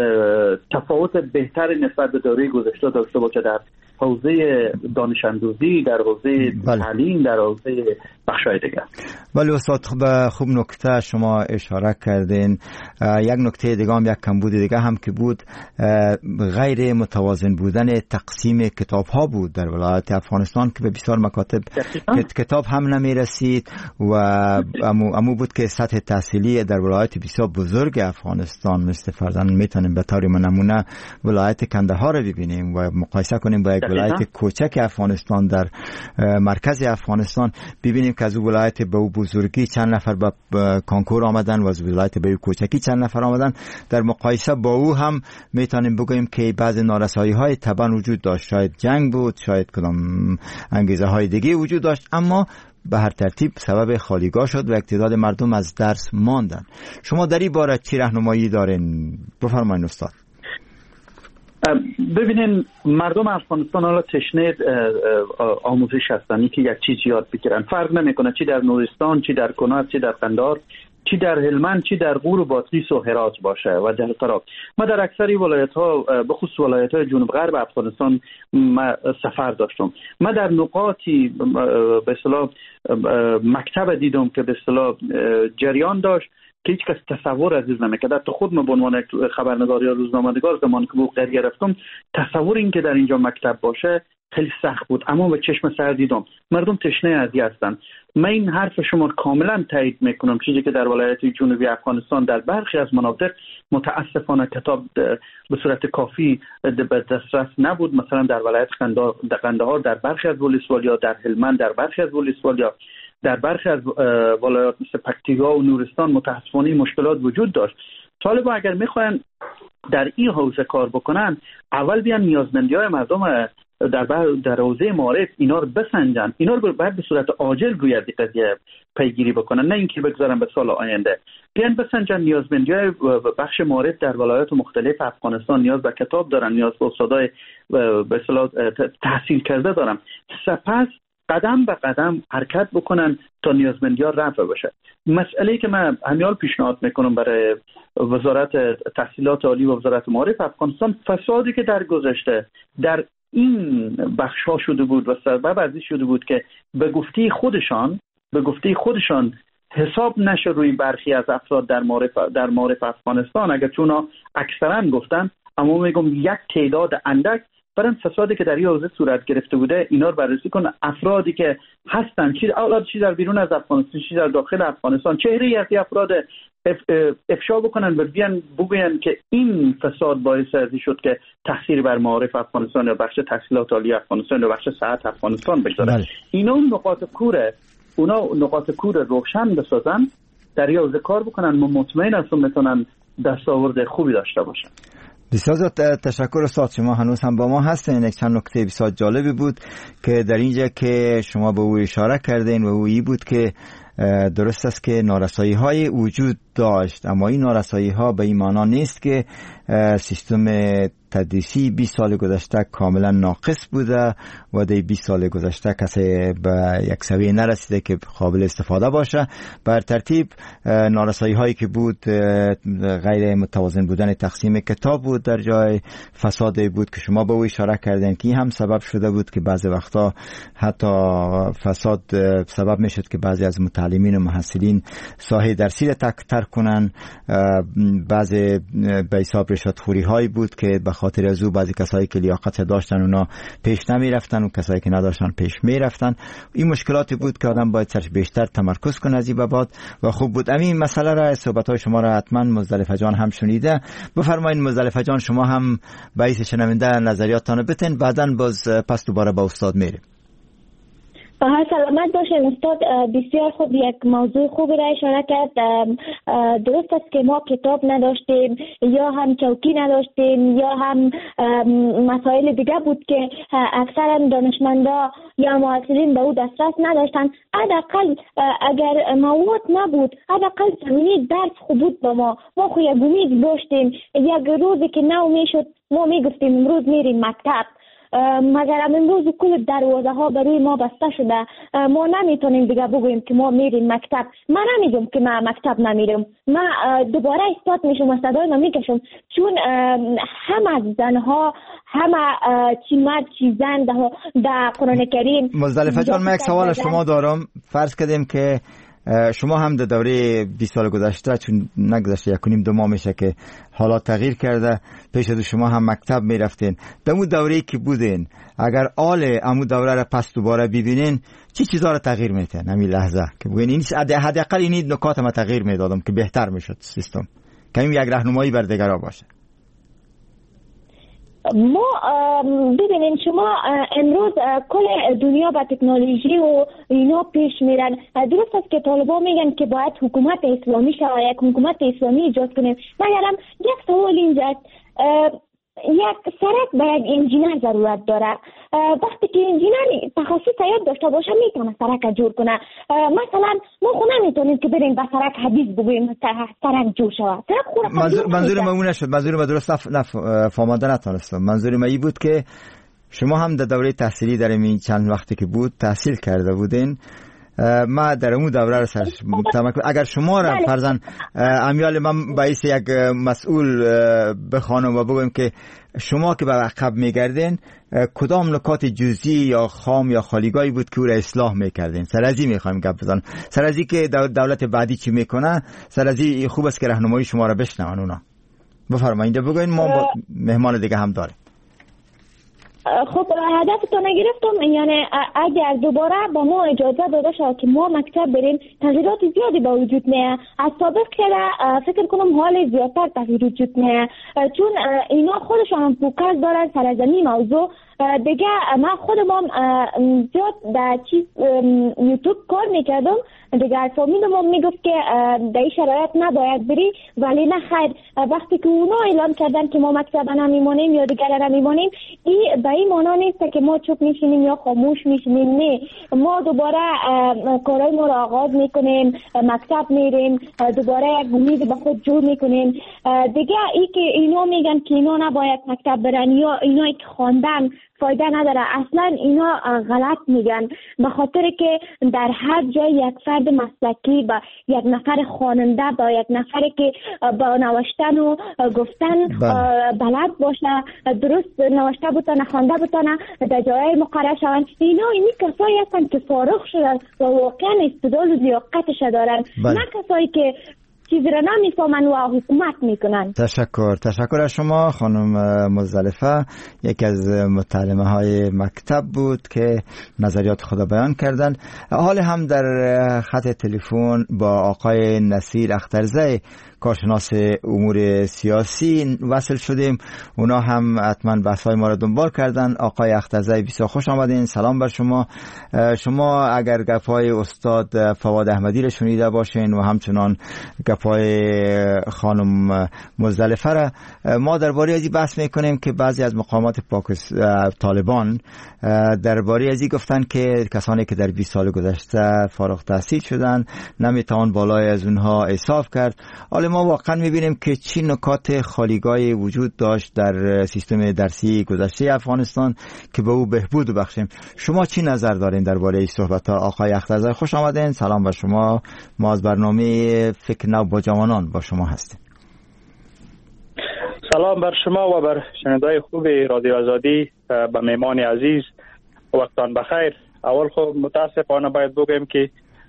تفاوت بهتری نسبت به دوره گذشته داشته باشه در حوزه دانش اندوزی، در حوزه تعلیم، در حوزه بخش‌های دیگر. ولی استاد خوب نکته شما اشاره کردین. یک نکته دیگه هم، یک کمبود دیگه هم که بود غیر متوازن بودن تقسیم کتاب ها بود در ولایت افغانستان که به بسیار مکاتب کتاب هم نمی رسید و امو بود که سطح تحصیلی در ولایت بسیار بزرگ افغانستان مثل فرضاً میتونیم به طور نمونه ولایت کندهار رو ببینیم و مقایسه کنیم با یک ولایت کوچک افغانستان در مرکز افغانستان، ببینیم که از ولایت به بزرگی چند نفر به کانکور آمدن و از ولایت به کوچکی چند نفر آمدن. در مقایسه با او هم میتونیم بگوییم که بعضی نارسایی های طبعا وجود داشت، شاید جنگ بود، شاید کدام انگیزه های دیگه وجود داشت، اما به هر ترتیب سبب خالیگاه شد و تعداد مردم از درس ماندن. شما در این باره چی راهنمایی دارین؟ بفرمایید استاد. ببینین مردم افغانستان حالا تشنه آموزش هستن، که یک چیز یاد بگیرن، فرق نمیکنه چی در نورستان، چی در کنات، چی در قندهار، چی در هلمند، چی در غور و بادغیس و هرات باشه و جهت تراب. ما در اکثری ولایت ها به خصوص ولایت های جنوب غرب افغانستان سفر داشتم. ما در نقاطی به اصطلاح مکتب دیدم که به اصطلاح جریان داشت که هیچ کس تصور عزیز نمیکرد. حتی خود من به عنوان خبرنگار یا روزنامه‌نگار زمان که بوق قریه رفتم، تصور این که در اینجا مکتب باشه خیلی سخت بود، اما به چشم سر دیدم مردم تشنه ازی هستن. من این حرف شما کاملا تایید میکنم، چیزی که در ولایت جنوبی افغانستان در برخی از مناطق متاسفانه کتاب به صورت کافی به دسترس نبود. مثلا در ولایت قندهار، در برخی از ولسوالیا، در هلمند در برخی از ولسوالیا، در برخی از ولایات مثل پکتیکا و نورستان متاسفانه مشکلات وجود داشت. طالبان اگر میخواین در این حوزه کار بکنن، اول بیان نیازمندی‌های مردم در حوزه معارف اینا رو بسنجن، اینا رو باید به صورت عاجل روی از قضیه پیگیری بکنن، نه اینکه بگذارن به سال آینده. بیان بسنجن نیازمندی‌های بخش معارف در ولایات مختلف افغانستان نیاز به کتاب دارن، نیاز به استادای به اصطلاح تحصیل کرده دارن. سپس قدم به قدم حرکت بکنن تا نیازمندی‌ها رفع بشه. مسئله‌ای که من همیال پیشنهاد میکنم برای وزارت تحصیلات عالی و وزارت معارف افغانستان، فسادی که در گذشته در این بخش‌ها شده بود و سبب از این شده بود که به گفته خودشان حساب نشه روی برخی از افراد در معارف افغانستان، اگر چون اکثرا گفتن، اما میگم یک تعداد اندک برن فسادی که در این حوزه صورت گرفته بوده اینا رو بررسی کنن. افرادی که هستن چی در بیرون از افغانستان، چی در داخل افغانستان، چهره از افراد افشا بکنن و بیان بگوین که این فساد باعث ازی شد که تاثیر بر معارف افغانستان یا بخش تحصیلات عالی افغانستان یا بخش صحت افغانستان بگذاره. اینا نقاط کور روشن بسازن، در این حوزه کار بکنن، مطمئن هستم میتونن دستاورد خوبی داشته باشن. بسیار تشکر استاد، شما هنوز هم با ما هستین. یک چند نکته بسیار جالبی بود که در اینجا که شما به او اشاره کردین و او ای بود که درست است که نارسایی های وجود داشت، اما این نارسایی ها به این معنا نیست که سیستم تدریسی 20 سال گذشته کاملا ناقص بوده و در 20 سال گذشته کسی به یک سویه نرسیده که قابل استفاده باشه. بر ترتیب نارسایی هایی که بود غیر متوازن بودن تقسیم کتاب بود، در جای فساد بود که شما به او اشاره کردین که هم سبب شده بود که بعضی وقتا حتی فساد سبب میشد که بعضی از متعلمین و محصلین ساحه درسی را ترک کنن. بعضی به حساب رشوتخوری هایی بود که به خاطر از او بعضی کسایی که لیاقت داشتن اونا پیش نمی رفتن و کسایی که نداشتن پیش می رفتن. این مشکلاتی بود که آدم باید سرش بیشتر تمرکز کنه از این بعد و خوب بود. همین مسئله را صحبت های شما را حتما مزدلفه جان هم شنیده. بفرمایید مزدلفه جان شما هم باعث شنونده نظریاتتان بتین، بعداً باز پس دوباره با استاد میریم. سلامت باشین استاد، بسیار خوب یک موضوع خوبی را اشاره کرد. درست است که ما کتاب نداشتیم یا هم چوکی نداشتیم یا هم مسائل دیگه بود که اکثرا دانشمندا یا محصلین به او دسترس نداشتن. حداقل اگر مواد نبود حداقل زمینه درس خوب بود به ما خو یک امید داشتیم. یک روزی که نو میشد ما میگفتیم امروز میریم مکتب، مگر امروز کل دروازه ها برای ما بسته شده، ما نمیتونیم دیگه بگوییم که ما میریم مکتب. من نمیگم که من مکتب نمیرم، من دوباره اثبات میشم و صدای ما میکشم، چون همه زنها همه چی مرد چی زن در قرآن کریم. مزدلفه جان من یک سوال شما دارم. فرض کردیم که شما هم در دوره 20 سال گذشته، چون نگذشته 1.5-2 ماه میشه که حالات تغییر کرده، پیش از شما هم مکتب میرفتین. در اون دوره‌ای که بودین اگر آل امو دوره را پس دوباره ببینین چی چیزا را تغییر میتین همین لحظه که بگین این حداقل این نکات ما تغییر میدادم که بهتر میشد سیستم، که این یک راهنمایی بر دیگران باشه؟ ما ببینیم شما امروز کل دنیا با تکنولوژی و اینا پیش میرن. درست است که طالبان میگن که باید حکومت اسلامی شود، یک حکومت اسلامی ایجاد کنیم. مگرم یک سوال اینجاست، یک سرک به یک انجینر ضرورت داره. وقتی که انجینر تخصص یاد داشته باشه میتونه سرک جور کنه. مثلا ما خود نمیتونیم که بریم به سرک حدیث بگوییم سرک جور شود. منظور من نشد، منظور من درست فهمیده نتونستم. منظور من این بود که شما هم در دوره تحصیلی در این چند وقتی که بود تحصیل کرده بودین. ما در اون دوره را اگر شما را فرضاً امیال من باعث یک مسئول بخوانم و بگویم که شما که به عقب میگردین کدام نکات جزئی یا خام یا خالیگاهی بود که او را اصلاح میکردین؟ سرازی میخوایم گپ بزنم، سرازی که دولت بعدی چی میکنه، سرازی خوب است که راهنمایی شما را بشنون. اونا بفرمایید بگوین، ما مهمان دیگه هم داریم. خب هدفتون گرفتم، یعنی اگر دوباره با ما اجازه داده شد که ما مکتب بریم تغییرات زیادی با وجود میاد. از سابق فکر کنم حال زیادتر تغییر وجود میاد، چون اینا خودشون هم فوکس دارن سر از این موضوع. دیگه من خودم زیاد در یوتیوب کار میکردم، دیگه فامیلم میگفت که در این شرایط نباید بری، ولی نه خیر. وقتی که اونا اعلام کردن که ما مکتب نمیمونیم یا دیگر نمیمونیم، این به این معنا نیست که ما چوب میشینیم یا خاموش میشینیم. نه، ما دوباره کارهای ما رو آغاز میکنیم، مکتب میریم، دوباره یک امید به خود جور میکنیم. دیگه ای که اینا میگن که اینا نباید مکتب برن یا اینا که خواندن فایده نداره، اصلا اینا غلط میگن، به خاطر که در هر جای یک فرد مسلکی با یک نفر خواننده با یک نفر که با نوشتن و گفتن بلد باشه، درست نوشته بتونه خوانده بتونه در جای مقرر شوند، اینا اینی کسایی هستن که فارغ شدن و واقعا استعداد و لیاقتش دارن، نه کسایی که چیزی را نمیفهمن و حکومت میکنن. تشکر از شما خانم مزدلفه، یکی از متعلمه های مکتب بود که نظریات خود بیان کردن. حال هم در خط تلفن با آقای نصیر اخترزی کارشناس امور سیاسی وصل شدیم. اونا هم حتما بحث‌های ما را دنبال کردن. آقای اخترزی بسیار خوش آمدین، سلام بر شما. شما اگر گپ‌های استاد فواد احمدی را شنیده باشین و همچنان گپ‌های خانم مزدلفه را، ما درباره ازی بحث میکنیم که بعضی از مقامات طالبان درباره ازی گفتن که کسانی که در 20 سال گذشته فارغ التحصیل شدن نمیتوان بالای از اونها حساب کرد. حالا ما واقعا میبینیم که چی نکات خالیگاهی وجود داشت در سیستم درسی گذشته افغانستان که به او بهبود بخشیم. شما چی نظر دارین درباره این صحبت‌ها؟ آقای اخترزاده خوش آمدین. سلام بر شما. ما از برنامه فکر نو با جوانان با شما هستیم. سلام بر شما و بر شنوندگان خوب رادیو آزادی. به مهمان عزیز وقتان بخیر. اول خب متاسفانه باید بگم که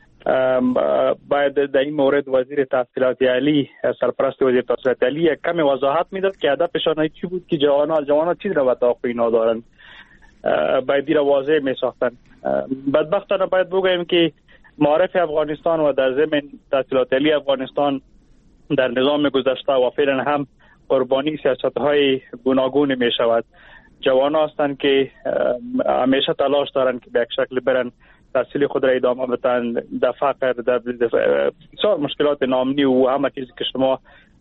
باید در این مورد وزیر تحصیلات عالی، سرپرست وزیر تحصیلات عالی یک کمی وضاحت میداد که هدفشان چی بود که جوانان چیز را به توقع ندارن، باید این را واضح میساختن. بدبختانه باید بگم که معارف افغانستان و در ضمن تحصیلات عالی افغانستان در نظام گذشته و فعلا هم قربانی سیاست‌های گوناگون میشود. جوانان هستند که همیشه تلاش دارند که به یک شکل برن تحصیل خود را ادامه بدن، در فقر، در بسیار مشکلات نامنی و همه چیزی که شما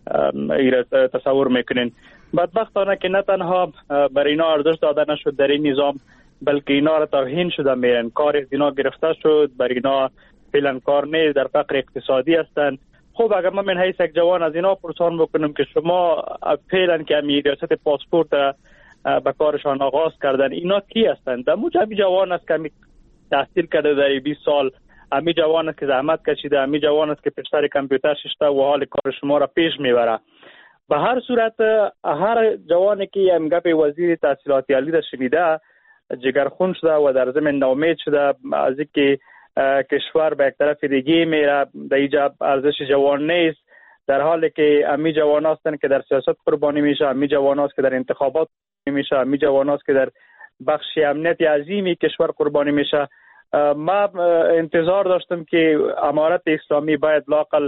تصور میکنین. بدبختانه که نه تنها بر اینا ارزش داده نشد در این نظام، بلکه اینا را توهین شده میرن، کار از اینا گرفته شد، بر اینا فعلا کار نیست، در فقر اقتصادی هستند. خب اگر من حیث یک جوان از اینا پرسان بکنم که شما فعلا که همی ریاست پاسپورت به کارشان آغاز کردن، اینا کی هستند؟ همین جوان است که تحصیل کرده در 20 سال، همین جوان است که زحمت کشیده، همین جوان است که پشت کامپیوتر شسته و حال کار شما را پیش میبره. به هر صورت هر جوانی که هم گپ وزیر تحصیلات عالی را شنیده جگرخون شده و در ضمن ناامید شده از اینکه کشور به یک طرف دیگه میره، در اینجا ارزش جوان نیست، در حالی که همین جوان هستند که در سیاست قربانی میشه، همین جوان است که در انتخابات میشه، همین جوان است که در بخش امنیت عظیمی کشور قربانی میشه. ما انتظار داشتم که امارت اسلامی باید لاقل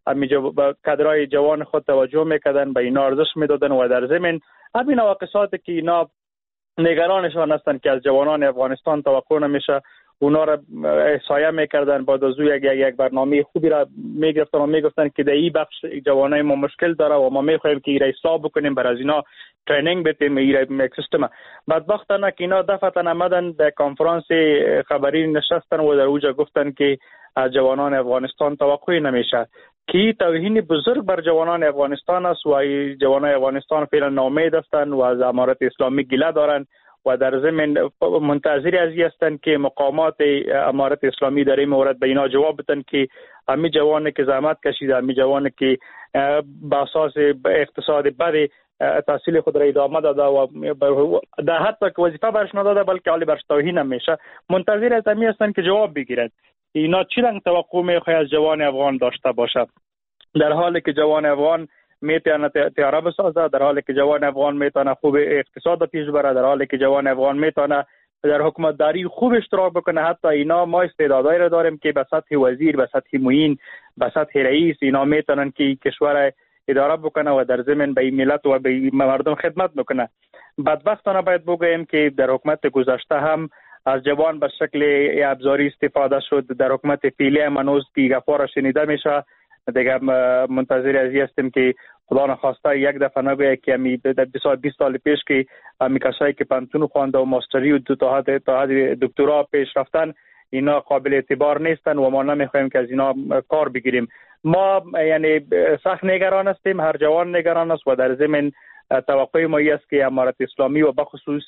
کادرای جوان خود توجه میکردن، به اینا ارزش میدادن و در ضمن همین نواقصاتی که اینا نگرانشان هستند که از جوانان افغانستان توقع نمیشه اونا را احصایه میکردن، بعد از یک برنامه خوبی را میگرفتن و میگفتن که در این بخش جوانای ما مشکل داره و ما میخوایم که اینا اصلاح بکنیم، برای از اینا ترینینگ بدیم، اینا یک سیستم. بدبختانه که اینا دفعتا آمدن در کنفرانس خبری نشستن و در اوجا گفتن که از جوانان افغانستان توقعی نمیشه، که توهین بزرگ بر جوانان افغانستان است و جوانان افغانستان فعلا ناامید هستند و از امارت اسلامی گله دارند و در ضمن منتظر از هستند که مقامات امارت اسلامی در این مورد به اینا جواب بدن که همین جوانی که زحمت کشیده، همین جوانی که به اساس اقتصاد بد تحصیل خود را ادامه داده و در حتی که وظیفه برش نداده بلکه حالی برش توهین میشه، منتظر از همین هستند که جواب بگیرند اینا چی رنگ توقع میخواد از جوان افغان داشته باشه، در حالی که جوان افغان میتونه تیاره بسازه، در حالی که جوان افغان میتونه خوب اقتصاد پیش بره، در حالی که جوان افغان میتونه در حکومتداری خوب اشتراک بکنه. حتی اینا ما استعدادایی را داریم که به سطح وزیر، به سطح معین، به سطح رئیس اینا میتونن که کشور اداره بکنه و در ضمن به ملت و به مردم خدمت بکنه. بدبختانه باید بگویم که در حکومت گذشته هم از جوان به شکل ابزاری استفاده شد، در حکومت فعلی هم هنوز گپا شنیده میشه. دیگه منتظر از هستیم که خدا نخواسته یک دفعه نگویه که در 20 سال پیش که کسایی که پانتون خوانده و ماستری و تا حد دکترا پیش رفتن اینا قابل اعتبار نیستن و ما نمیخوایم که از اینا کار بگیریم. ما یعنی سخت نگران هستیم، هر جوان نگران است و در ضمن توقع ما است که امارت اسلامی و بخصوص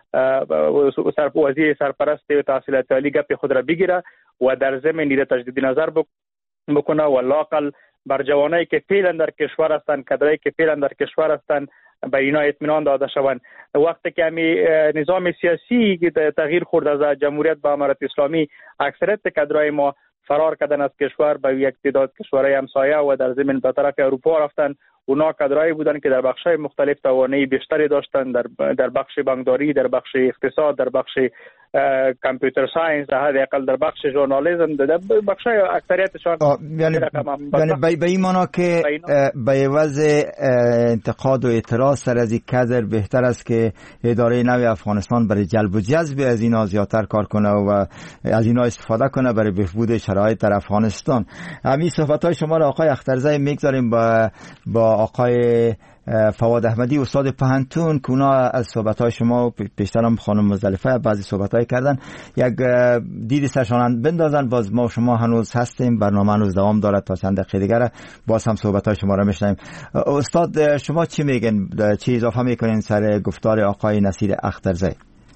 وزیر سرپرست تحصیلات عالی گپ خود را بگیره و در ضمن ایره تجدید نظر بکنه و لاقل بر جوانایی که فعلا در کشور هستند، کادرایی که فعلا در کشور هستند به اینا اطمینان داده شوند. وقتی که نظام سیاسی تغییر خورد از جمهوریت به امارت اسلامی، اکثریت کادرای ما فرار کردن از کشور به یک تعداد کشورهای همسایه و در ضمن به طرف اروپا رفتن. اونا کادرایی بودن که در بخش‌های مختلف توانایی بیشتری داشتن، در بخش بانکداری، در بخش اقتصاد، در بخش کامپیوتر ساینس، حداقل در بخش ژورنالیسم، در بخش‌های اکثریتشان یعنی به این معنا که به عوض انتقاد و اعتراض سر از این کادر بهتر است که اداره نو افغانستان برای جلب و جذب از اینا زیادتر کار کنه و از اینا استفاده کنه برای بهبود شرایط در افغانستان. همین صحبت‌های شما را آقای اخترزاده میگذاریم با آقای فواد احمدی استاد پهنتون که اونا از صحبت‌های شما پیشترم خانم مزدلفه بعضی صحبت‌های کردن یک دید سرشان بندازن. باز ما شما هنوز هستیم، برنامه هنوز دوام داره تا چند دقیقه دیگه باز هم صحبت‌های شما را میشنویم. استاد شما چی میگن، چی اضافه میکنین سر گفتار آقای نصیر اخترزی؟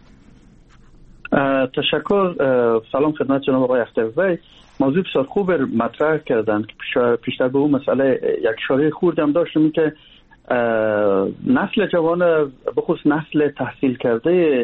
تشکر. سلام خدمت جناب آقای اخترزی. موضوع بسیار خوب مطرح کردن که پیشتر به اون مسئله یک اشاره خوردم داشتم که نسل جوان بخصوص نسل تحصیل کرده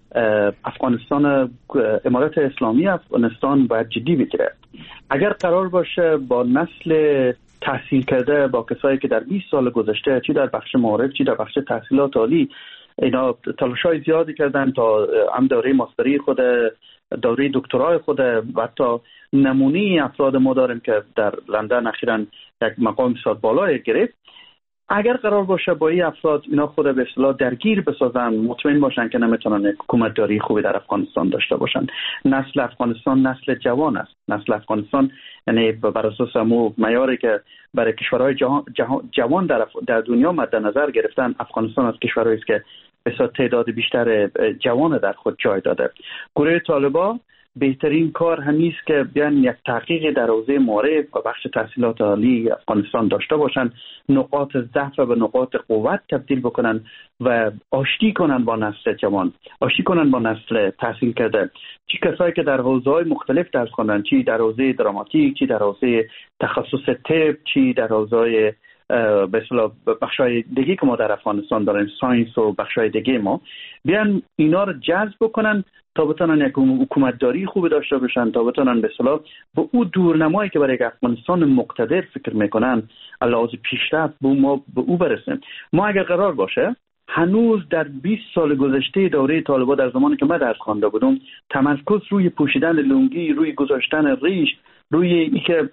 افغانستان، امارات اسلامی افغانستان باید جدی بگیره. اگر قرار باشه با نسل تحصیل کرده، با کسایی که در 20 سال گذشته چی در بخش معارف چی در بخش تحصیلات عالی اینا تلاشای زیادی کردن تا هم دوره ماستری خود، دوره دکترای خود و تا نمونه افراد ما داریم که در لندن اخیراً یک مقام بسیار بالای گرفت. اگر قرار باشه با این افراد اینا خود به اصطلاح درگیر بسازن، مطمئن باشن که نمیتونن حکومت داری خوبی در افغانستان داشته باشن. نسل افغانستان نسل جوان است. نسل افغانستان یعنی بر اساس همون معیاری که برای کشورهای جوان در دنیا مد نظر گرفتن، افغانستان از کشورهایی است که بسیار تعداد بیشتر جوان در خود جای داده. گروه طالبان بهترین کار همیست که بیان یک تحقیق در حوزه معارف و بخش تحصیلات عالی افغانستان داشته باشند، نقاط ضعف و به نقاط قوت تبدیل بکنن و آشتی کنن با نسل جوان، آشتی کنن با نسل تحصیل کرده. چی کسایی که در حوزه‌های مختلف درس خوندن، چی در حوزه دراماتیک، چی در حوزه تخصص طب، چی در حوزه به اصطلاح بخشای دیگه که ما در افغانستان داریم، ساینس و بخشای دیگه ما، بیان اینا رو جذب بکنن تا بتونن یک حکومتداری خوب داشته باشن، تا بتونن به اصطلاح به اون دورنمایی که برای افغانستان مقتدر فکر میکنن علاوه پیشرفت به او برسیم. ما اگر قرار باشه هنوز در 20 سال گذشته دوره طالبان در زمانی که من درس خوانده بودم تمرکز روی پوشیدن لنگی، روی گذاشتن ریش، روی اینکه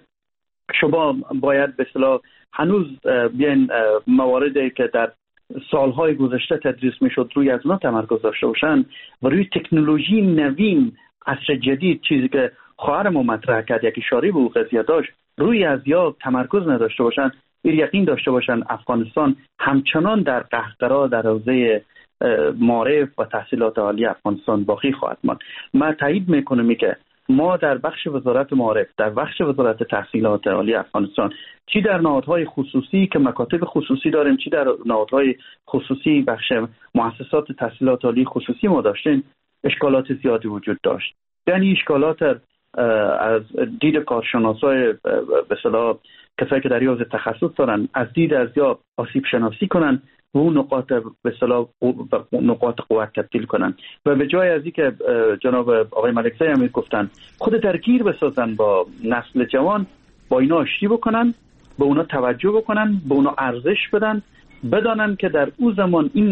شما باید به اصطلاح هنوز بیاین مواردی که در سالهای گذشته تدریس میشد روی از اونها تمرکز داشته باشن و روی تکنولوژی نوین عصر جدید، چیزی که خواهر ما مطرح کرد یک اشاره به اون قضیه داشت، روی از یا تمرکز نداشته باشن، یقین داشته باشن افغانستان همچنان در قهقرا در حوزه معارف و تحصیلات عالی افغانستان باقی خواهد ماند. من تایید میکنم که ما در بخش وزارت معارف، در بخش وزارت تحصیلات عالی افغانستان، چی در نهادهای خصوصی که مکاتب خصوصی داریم، چی در نهادهای خصوصی بخش مؤسسات تحصیلات عالی خصوصی ما داشتیم، اشکالات زیادی وجود داشت. یعنی اشکالات از دید کارشناسای به اصطلاح کسایی که در حوزه تخصص دارن از دید از یا آسیب شناسی کنن و اون نقاط به اصطلاح نقاط قوت تبدیل کنن و به جای از اینکه جناب آقای ملکزی هم گفتن خود درگیر بسازن با نسل جوان، با اینا آشتی بکنن، به اونا توجه بکنن، به اونا ارزش بدن، بدانن که در اون زمان این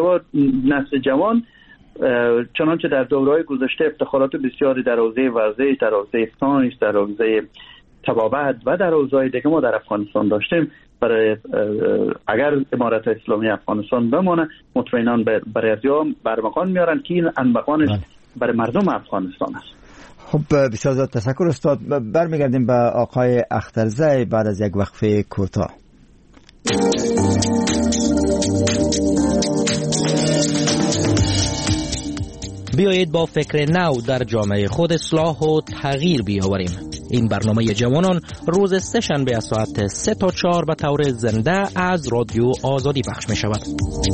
نسل جوان چنانچه در دوره‌های گذشته افتخارات بسیاری در حوزه ورزش، در حوزه ساینس، در حوزه طبابت و در حوزه‌های دیگه ما در افغانستان داشتیم، برای اگر امارت اسلامی افغانستان بمانه مطمئناً برای ازیا برمقان میارن که این انبقانش برای مردم افغانستان است. خب بسیار زیاد تشکر استاد. برمیگردیم به آقای اخترزی بعد از یک وقفه کوتاه. بیایید با فکر نو در جامعه خود اصلاح و تغییر بیاوریم. این برنامه جوانان روز سه‌شنبه از ساعت 3 تا 4 به طور زنده از رادیو آزادی پخش می شود.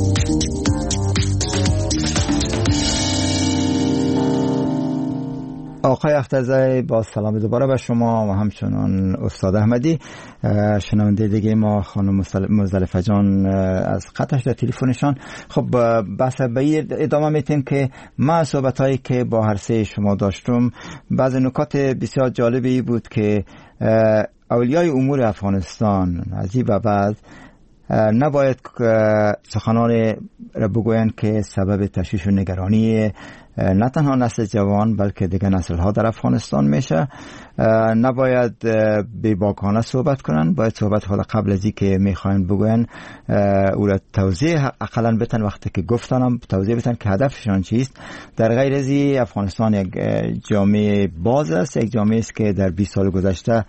آقای اخترزی با سلام دوباره به شما و همچنان استاد احمدی. شنونده دیگه ما خانم مزدلفه جان از خطش در تلفنشان. خب بحث به ادامه میتیم که ما صحبتایی که با هر سه شما داشتم، بعض نکات بسیار جالبی بود که اولیای امور افغانستان از این به بعد نباید سخنان را بگویند که سبب تشویش و نگرانی نه تنها نسل جوان بلکه دیگر نسل ها در افغانستان میشه. نباید بی‌باکانه صحبت کنن، باید صحبت حالا قبل از این که میخواین بگوین او را توضیح اقلا بتن، وقتی که گفتنم توضیح بتن که هدفشان چیست. در غیر از این افغانستان یک جامعه باز است، یک جامعه است که در 20 سال گذشته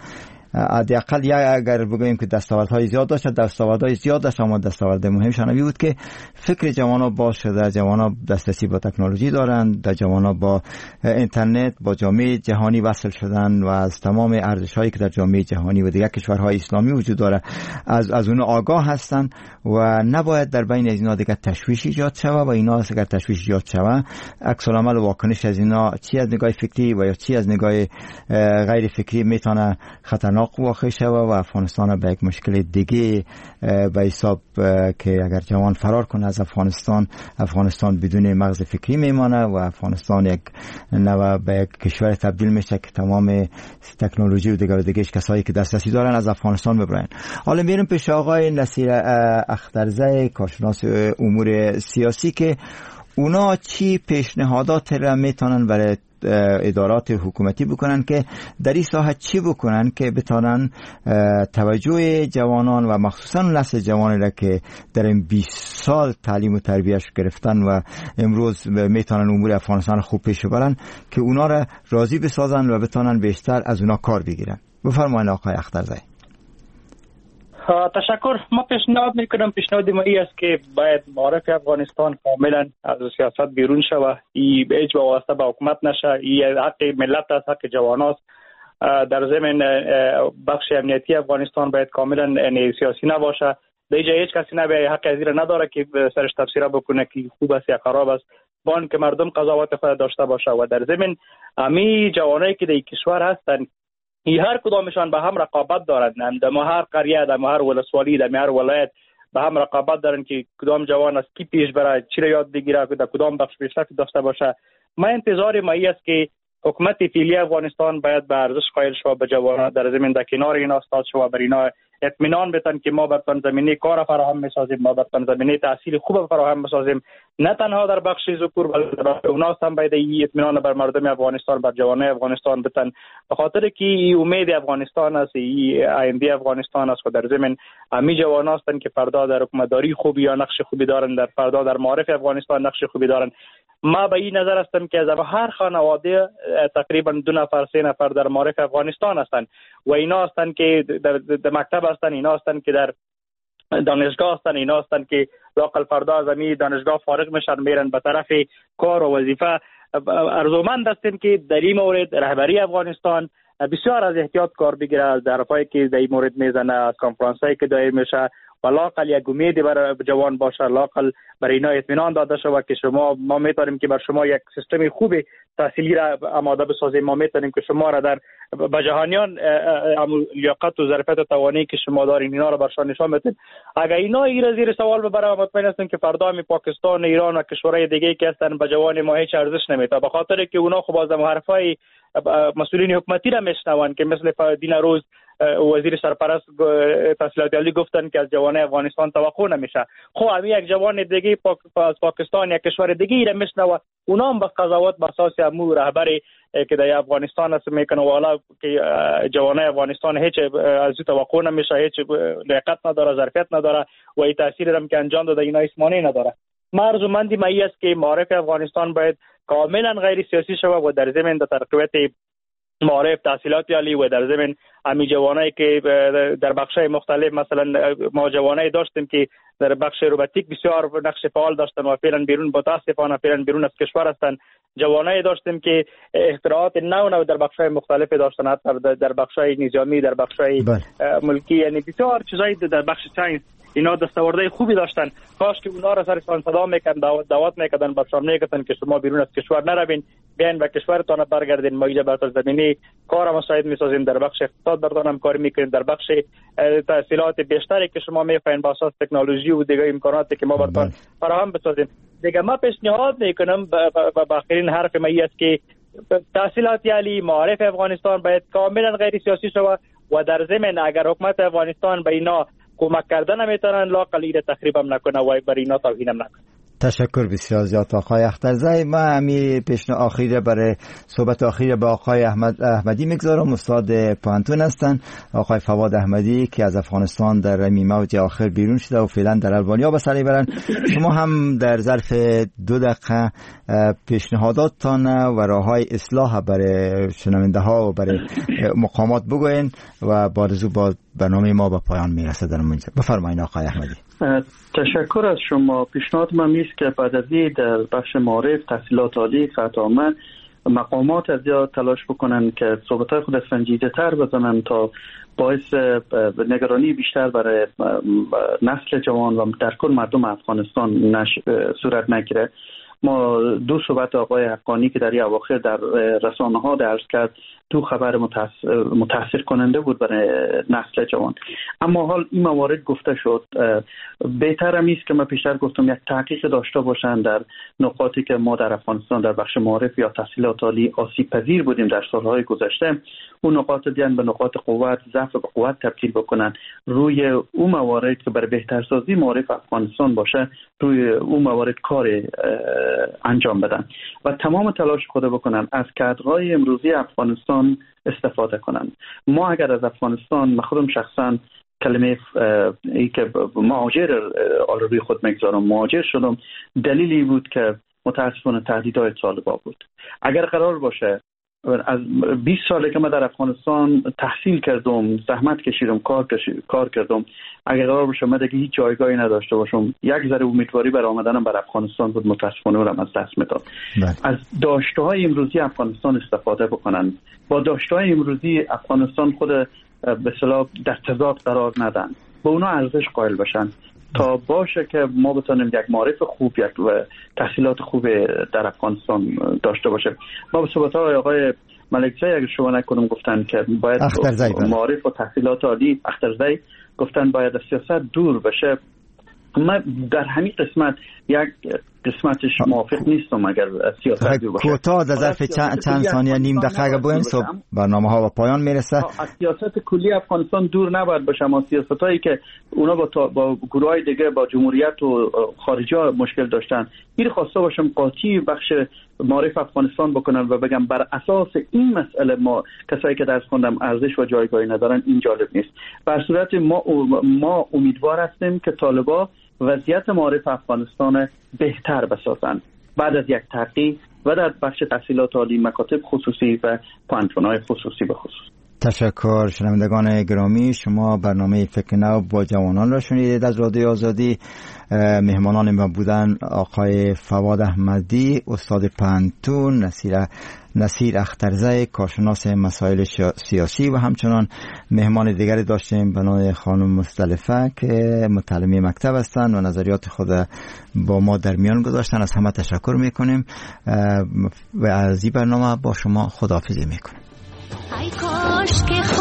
حداقل اگر بگوییم که دستاوردهای زیاد داشت اما دستاورد مهمش همین بود که فکر جوانان باز شده، جوانان دسترسی با تکنولوژی دارند، در جوانان با اینترنت با جامعه جهانی وصل شدن و از تمام ارزش‌هایی که در جامعه جهانی و دیگر کشورهای اسلامی وجود داره از اون آگاه هستند و نباید در بین از اینا دیگر تشویش ایجاد شود و اینا اگر تشویش ایجاد شود عکس العمل و واکنش از اینا چی از نگاه فکری و یا چی از نگاه غیر فکری میتونه خطرناک واقع شود و افغانستان به یک مشکل دیگه به حساب که اگر جوان فرار کنه از افغانستان بدون مغز فکری میمانه و افغانستان یک نوع به یک کشور تبدیل میشه که تمام تکنولوژی و دیگرش کسایی که دسترسی دارن از افغانستان ببرن. حالا میریم پیش آقای نصیر اخترزی کارشناس امور سیاسی که اونا چی پیشنهادات را میتونن برای ادارات حکومتی بکنن که در این ساحه چی بکنن که بتونن توجه جوانان و مخصوصا نسل جوانی را که در این 20 سال تعلیم و تربیتش گرفتن و امروز میتونن امور افغانستان خوب پیش ببرن که اونا را راضی بسازن و بتونن بیشتر از اونا کار بگیرن. بفرمایید آقای اخترزی. تشکر. ما پیشنهاد ما است که باید معارف افغانستان کاملا از سیاست بیرون شود، این به هیچ واسطه به حکومت نشه، این حق ملت است، حق جوان است. در ضمن بخش امنیتی افغانستان باید کاملا سیاسی نباشه، دیگه هیچ کسی نباید حق ازیر نداره که سرش تفسیر بکنه که خوب است یا خراب است، بان که مردم قضاوت خود داشته باشه. و در ضمن امی جوانایی که در کشور هستند این هر کدامشان به هم رقابت دارند، در هر قریه، در هر ولسوالی، در هر ولایت به هم رقابت دارند که کدام جوان است کی پیش بره، چی را یاد بگیره، در کدام بخش پیشرفت داشته باشه. ما انتظار ما است که حکومت فعلی افغانستان باید به ارزش قائل شود به جوانان، در زمین در کنار اینا استاد شود، بر اینا اطمینان بدن که ما برتون زمینه کار فراهم می‌سازیم، ما برتون زمینه تحصیل خوب فراهم می‌سازیم، نه تنها در بخش ذکور بلکه اونا هم باید این اطمینان بر مردم افغانستان، بر جوانان افغانستان بدن، به خاطر که این امید افغانستان است، این آینده افغانستان است و در زمین همه جوانان هستند که فردا در حکومتداری خوبی یا نقش خوبی دارند، در فردا در معارف افغانستان نقش خوبی دارند. ما به این نظر هستم که از هر خانواده تقریبا 2 نفر 3 نفر در معارف افغانستان هستند و اینا هستند که در مکتب هستند، اینا هستند که در دانشگاه هستند، اینا هستند که لاقل فردا از این دانشگاه فارغ میشن میرن به طرف کار و وظیفه. ارزومند هستیم که در این مورد رهبری افغانستان بسیار از احتیاط کار بگیره، از حرفایی که در این مورد میزنه، از کنفرانسایی که دایر میشه و لاقل یک امید برای جوان باشه، لاقل برای اینا اطمینان داده شود که ما میتونیم که بر شما یک سیستم خوب تحصیلی را آماده بسازیم، ما میتونیم که شما را در به جهانیان لیاقت و ظرفیت و توانایی که شما دارین اینا را برشان نشان بدید. اگر اینا این زیر سوال ببره مطمئن هستم که فردا می پاکستان، ایران و کشورهای دیگه که هستن به جوان ما هیچ ارزش نمیده، به خاطر که اونا خب از حرفای مسئولین حکومتی را میشنون که مثل دین روز وزیر سرپرست تحصیلات عالی گفتن که از جوان افغانستان توقع نمیشه. خب همین یک جوان دیگه از پاکستان یا کشور دیگه را میشنوه، اونا هم به قضاوت به اساس امو رهبری که در افغانستان است میکنه و حالا که جوان افغانستان هیچ از توقع نمیشه، هیچ لیاقت نداره، ظرفیت نداره و این تاثیر هم که انجام داده اینا اسمانی نداره. ارزومندی ما است که معارف افغانستان باید کاملا غیر سیاسی شود و در ضمن تقویت معارف تحصیلات عالی و در ضمن همین جوانایی که در بخش‌های مختلف، مثلا ما جوانایی داشتیم که در بخش روباتیک بسیار نقش فعال داشتن و فعلا بیرون متاسفانه فعلا بیرون از کشور هستند. جوانایی داشتیم که اختراعات نو در بخش‌های مختلف داشتن، حتی در بخش‌های نظامی، در بخش‌های ملکی، یعنی بسیار چیزایی در بخش ساینس اینا دستاوردهای خوبی داشتن. کاش که اونا را سرشان صدا میکردن، دعوت میکردن، برشان میگفتن که شما بیرون از کشور نروین، بیاین به کشورتان برگردین، ما اینجا براتون زمینه کار مساعد میسازیم، در بخش اقتصاد براتون هم کار میکنیم، در بخش تحصیلات بیشتری که شما میفهمین با اساس تکنولوژی و دیگه امکاناتی که ما براتون فراهم بسازیم. دیگه ما پیشنهاد میکنم با آخرین حرف ما است که تحصیلات عالی معارف افغانستان باید کاملا غیر سیاسی شود و در ضمن اگر حکومت افغانستان به اینا کمک کردن نمیتونن لاقل ایره تخریب هم نکنه و بر اینا توهین هم نکنه. تشکر بسیار زیاد آقای اخترزی. من همی پیشنهاد آخری برای صحبت آخری با آقای احمدی میگذارم. استاد پانتون هستن، آقای فواد احمدی که از افغانستان در موج آخر بیرون شده و فعلا در البانیا به سر برن. شما هم در ظرف 2 دقیقه پیشنهاداتتان و راههای اصلاح برای شنونده ها و برای مقامات بگوین و بارزو با برنامه ما به پایان میرسه. در اینجا بفرمایید آقای احمدی. تشکر از شما. پیشنهاد من میست که بعد از این در بخش معارف تحصیلات عالی خطامه مقامات از یا تلاش بکنن که صحبت‌های خود سنجیده تر بزنن تا باعث نگرانی بیشتر برای نسل جوان و در کل مردم افغانستان صورت نگیره. ما 2 صحبت آقای حقانی که در این اواخر در رسانه‌ها درس کرد 2 خبر متاثر کننده بود برای نسل جوان. اما حال این موارد گفته شد، بهتر است که ما پیشتر گفتم یک تحقیق داشته باشند در نقاطی که ما در افغانستان در بخش معارف یا تحصیلات عالی آسیب پذیر بودیم در سالهای گذشته، اون نقاط دیگر به نقاط قوت، ضعف به قوت تبدیل بکنن، روی اون موارد که برای بهترسازی معارف افغانستان باشه روی اون موارد کار انجام بدن و تمام تلاش خود بکنن از کادرهای امروزی افغانستان استفاده کنن. ما اگر از افغانستان، من خودم شخصا کلمه ای که مهاجر روی خود میگذارم، مهاجر شدم، دلیلی بود که متاسفانه تهدیدهای طالبان بود. اگر قرار باشه از 20 ساله که من در افغانستان تحصیل کردم، زحمت کشیدم، کار کردم، اگر قرار باشه من دیگه هیچ جایگاهی نداشته باشم، یک ذره امیدواری برای آمدنم بر افغانستان بود، متاسفانه اونم از دست میدم. از داشته‌های امروزی افغانستان استفاده بکنن، با داشته‌های امروزی افغانستان خود به اصطلاح در تضاد قرار ندن، به اونا ارزش قائل بشن تا باشه که ما بتونیم یک معرف خوب، یک تحصیلات خوب در افغانستان داشته باشه. ما به صحبت‌های آقای ملکزی اگر شما نکنم گفتن که باید معرف و تحصیلات عالی، اخترزی گفتن باید از سیاست دور بشه. من در همین قسمت یک قسمتش موافق نیستم. اگر سیاست دور باشه کوتاه در ظرف چند ثانیه نیم دقیقه بگوین صبح برنامه‌ها به پایان میرسه. از سیاست کلی افغانستان دور نباید باشه، اما سیاستایی که اونا با گروهای دیگه با جمهوریت و خارجی‌ها مشکل داشتن، این خواسته باشم قاطی بخش معرف افغانستان بکنن و بگم بر اساس این مسئله ما کسایی که درس خوندم ارزش و جایگاهی ندارن، این جالب نیست. در صورت ما امیدوار هستیم که طالبان وضعیت معارف افغانستان بهتر بسازند بعد از یک تحقیق و در بخش تحصیلات عالی، مکاتب خصوصی و پانتون‌های خصوصی به خصوص. تشکر. شنوندگان گرامی، شما برنامه فکر نو با جوانان را شنیدید از رادیو آزادی. مهمانان ما بودن آقای فواد احمدی، استاد پانتون، نصیر اخترزی، کارشناس مسائل سیاسی و همچنان مهمان دیگری داشتیم به نام خانم مصطلفه که متعلمه مکتب هستند و نظریات خود با ما در میان گذاشتن. از همه تشکر میکنیم و از این برنامه با شما خداحافظی میکنیم. ای کاش که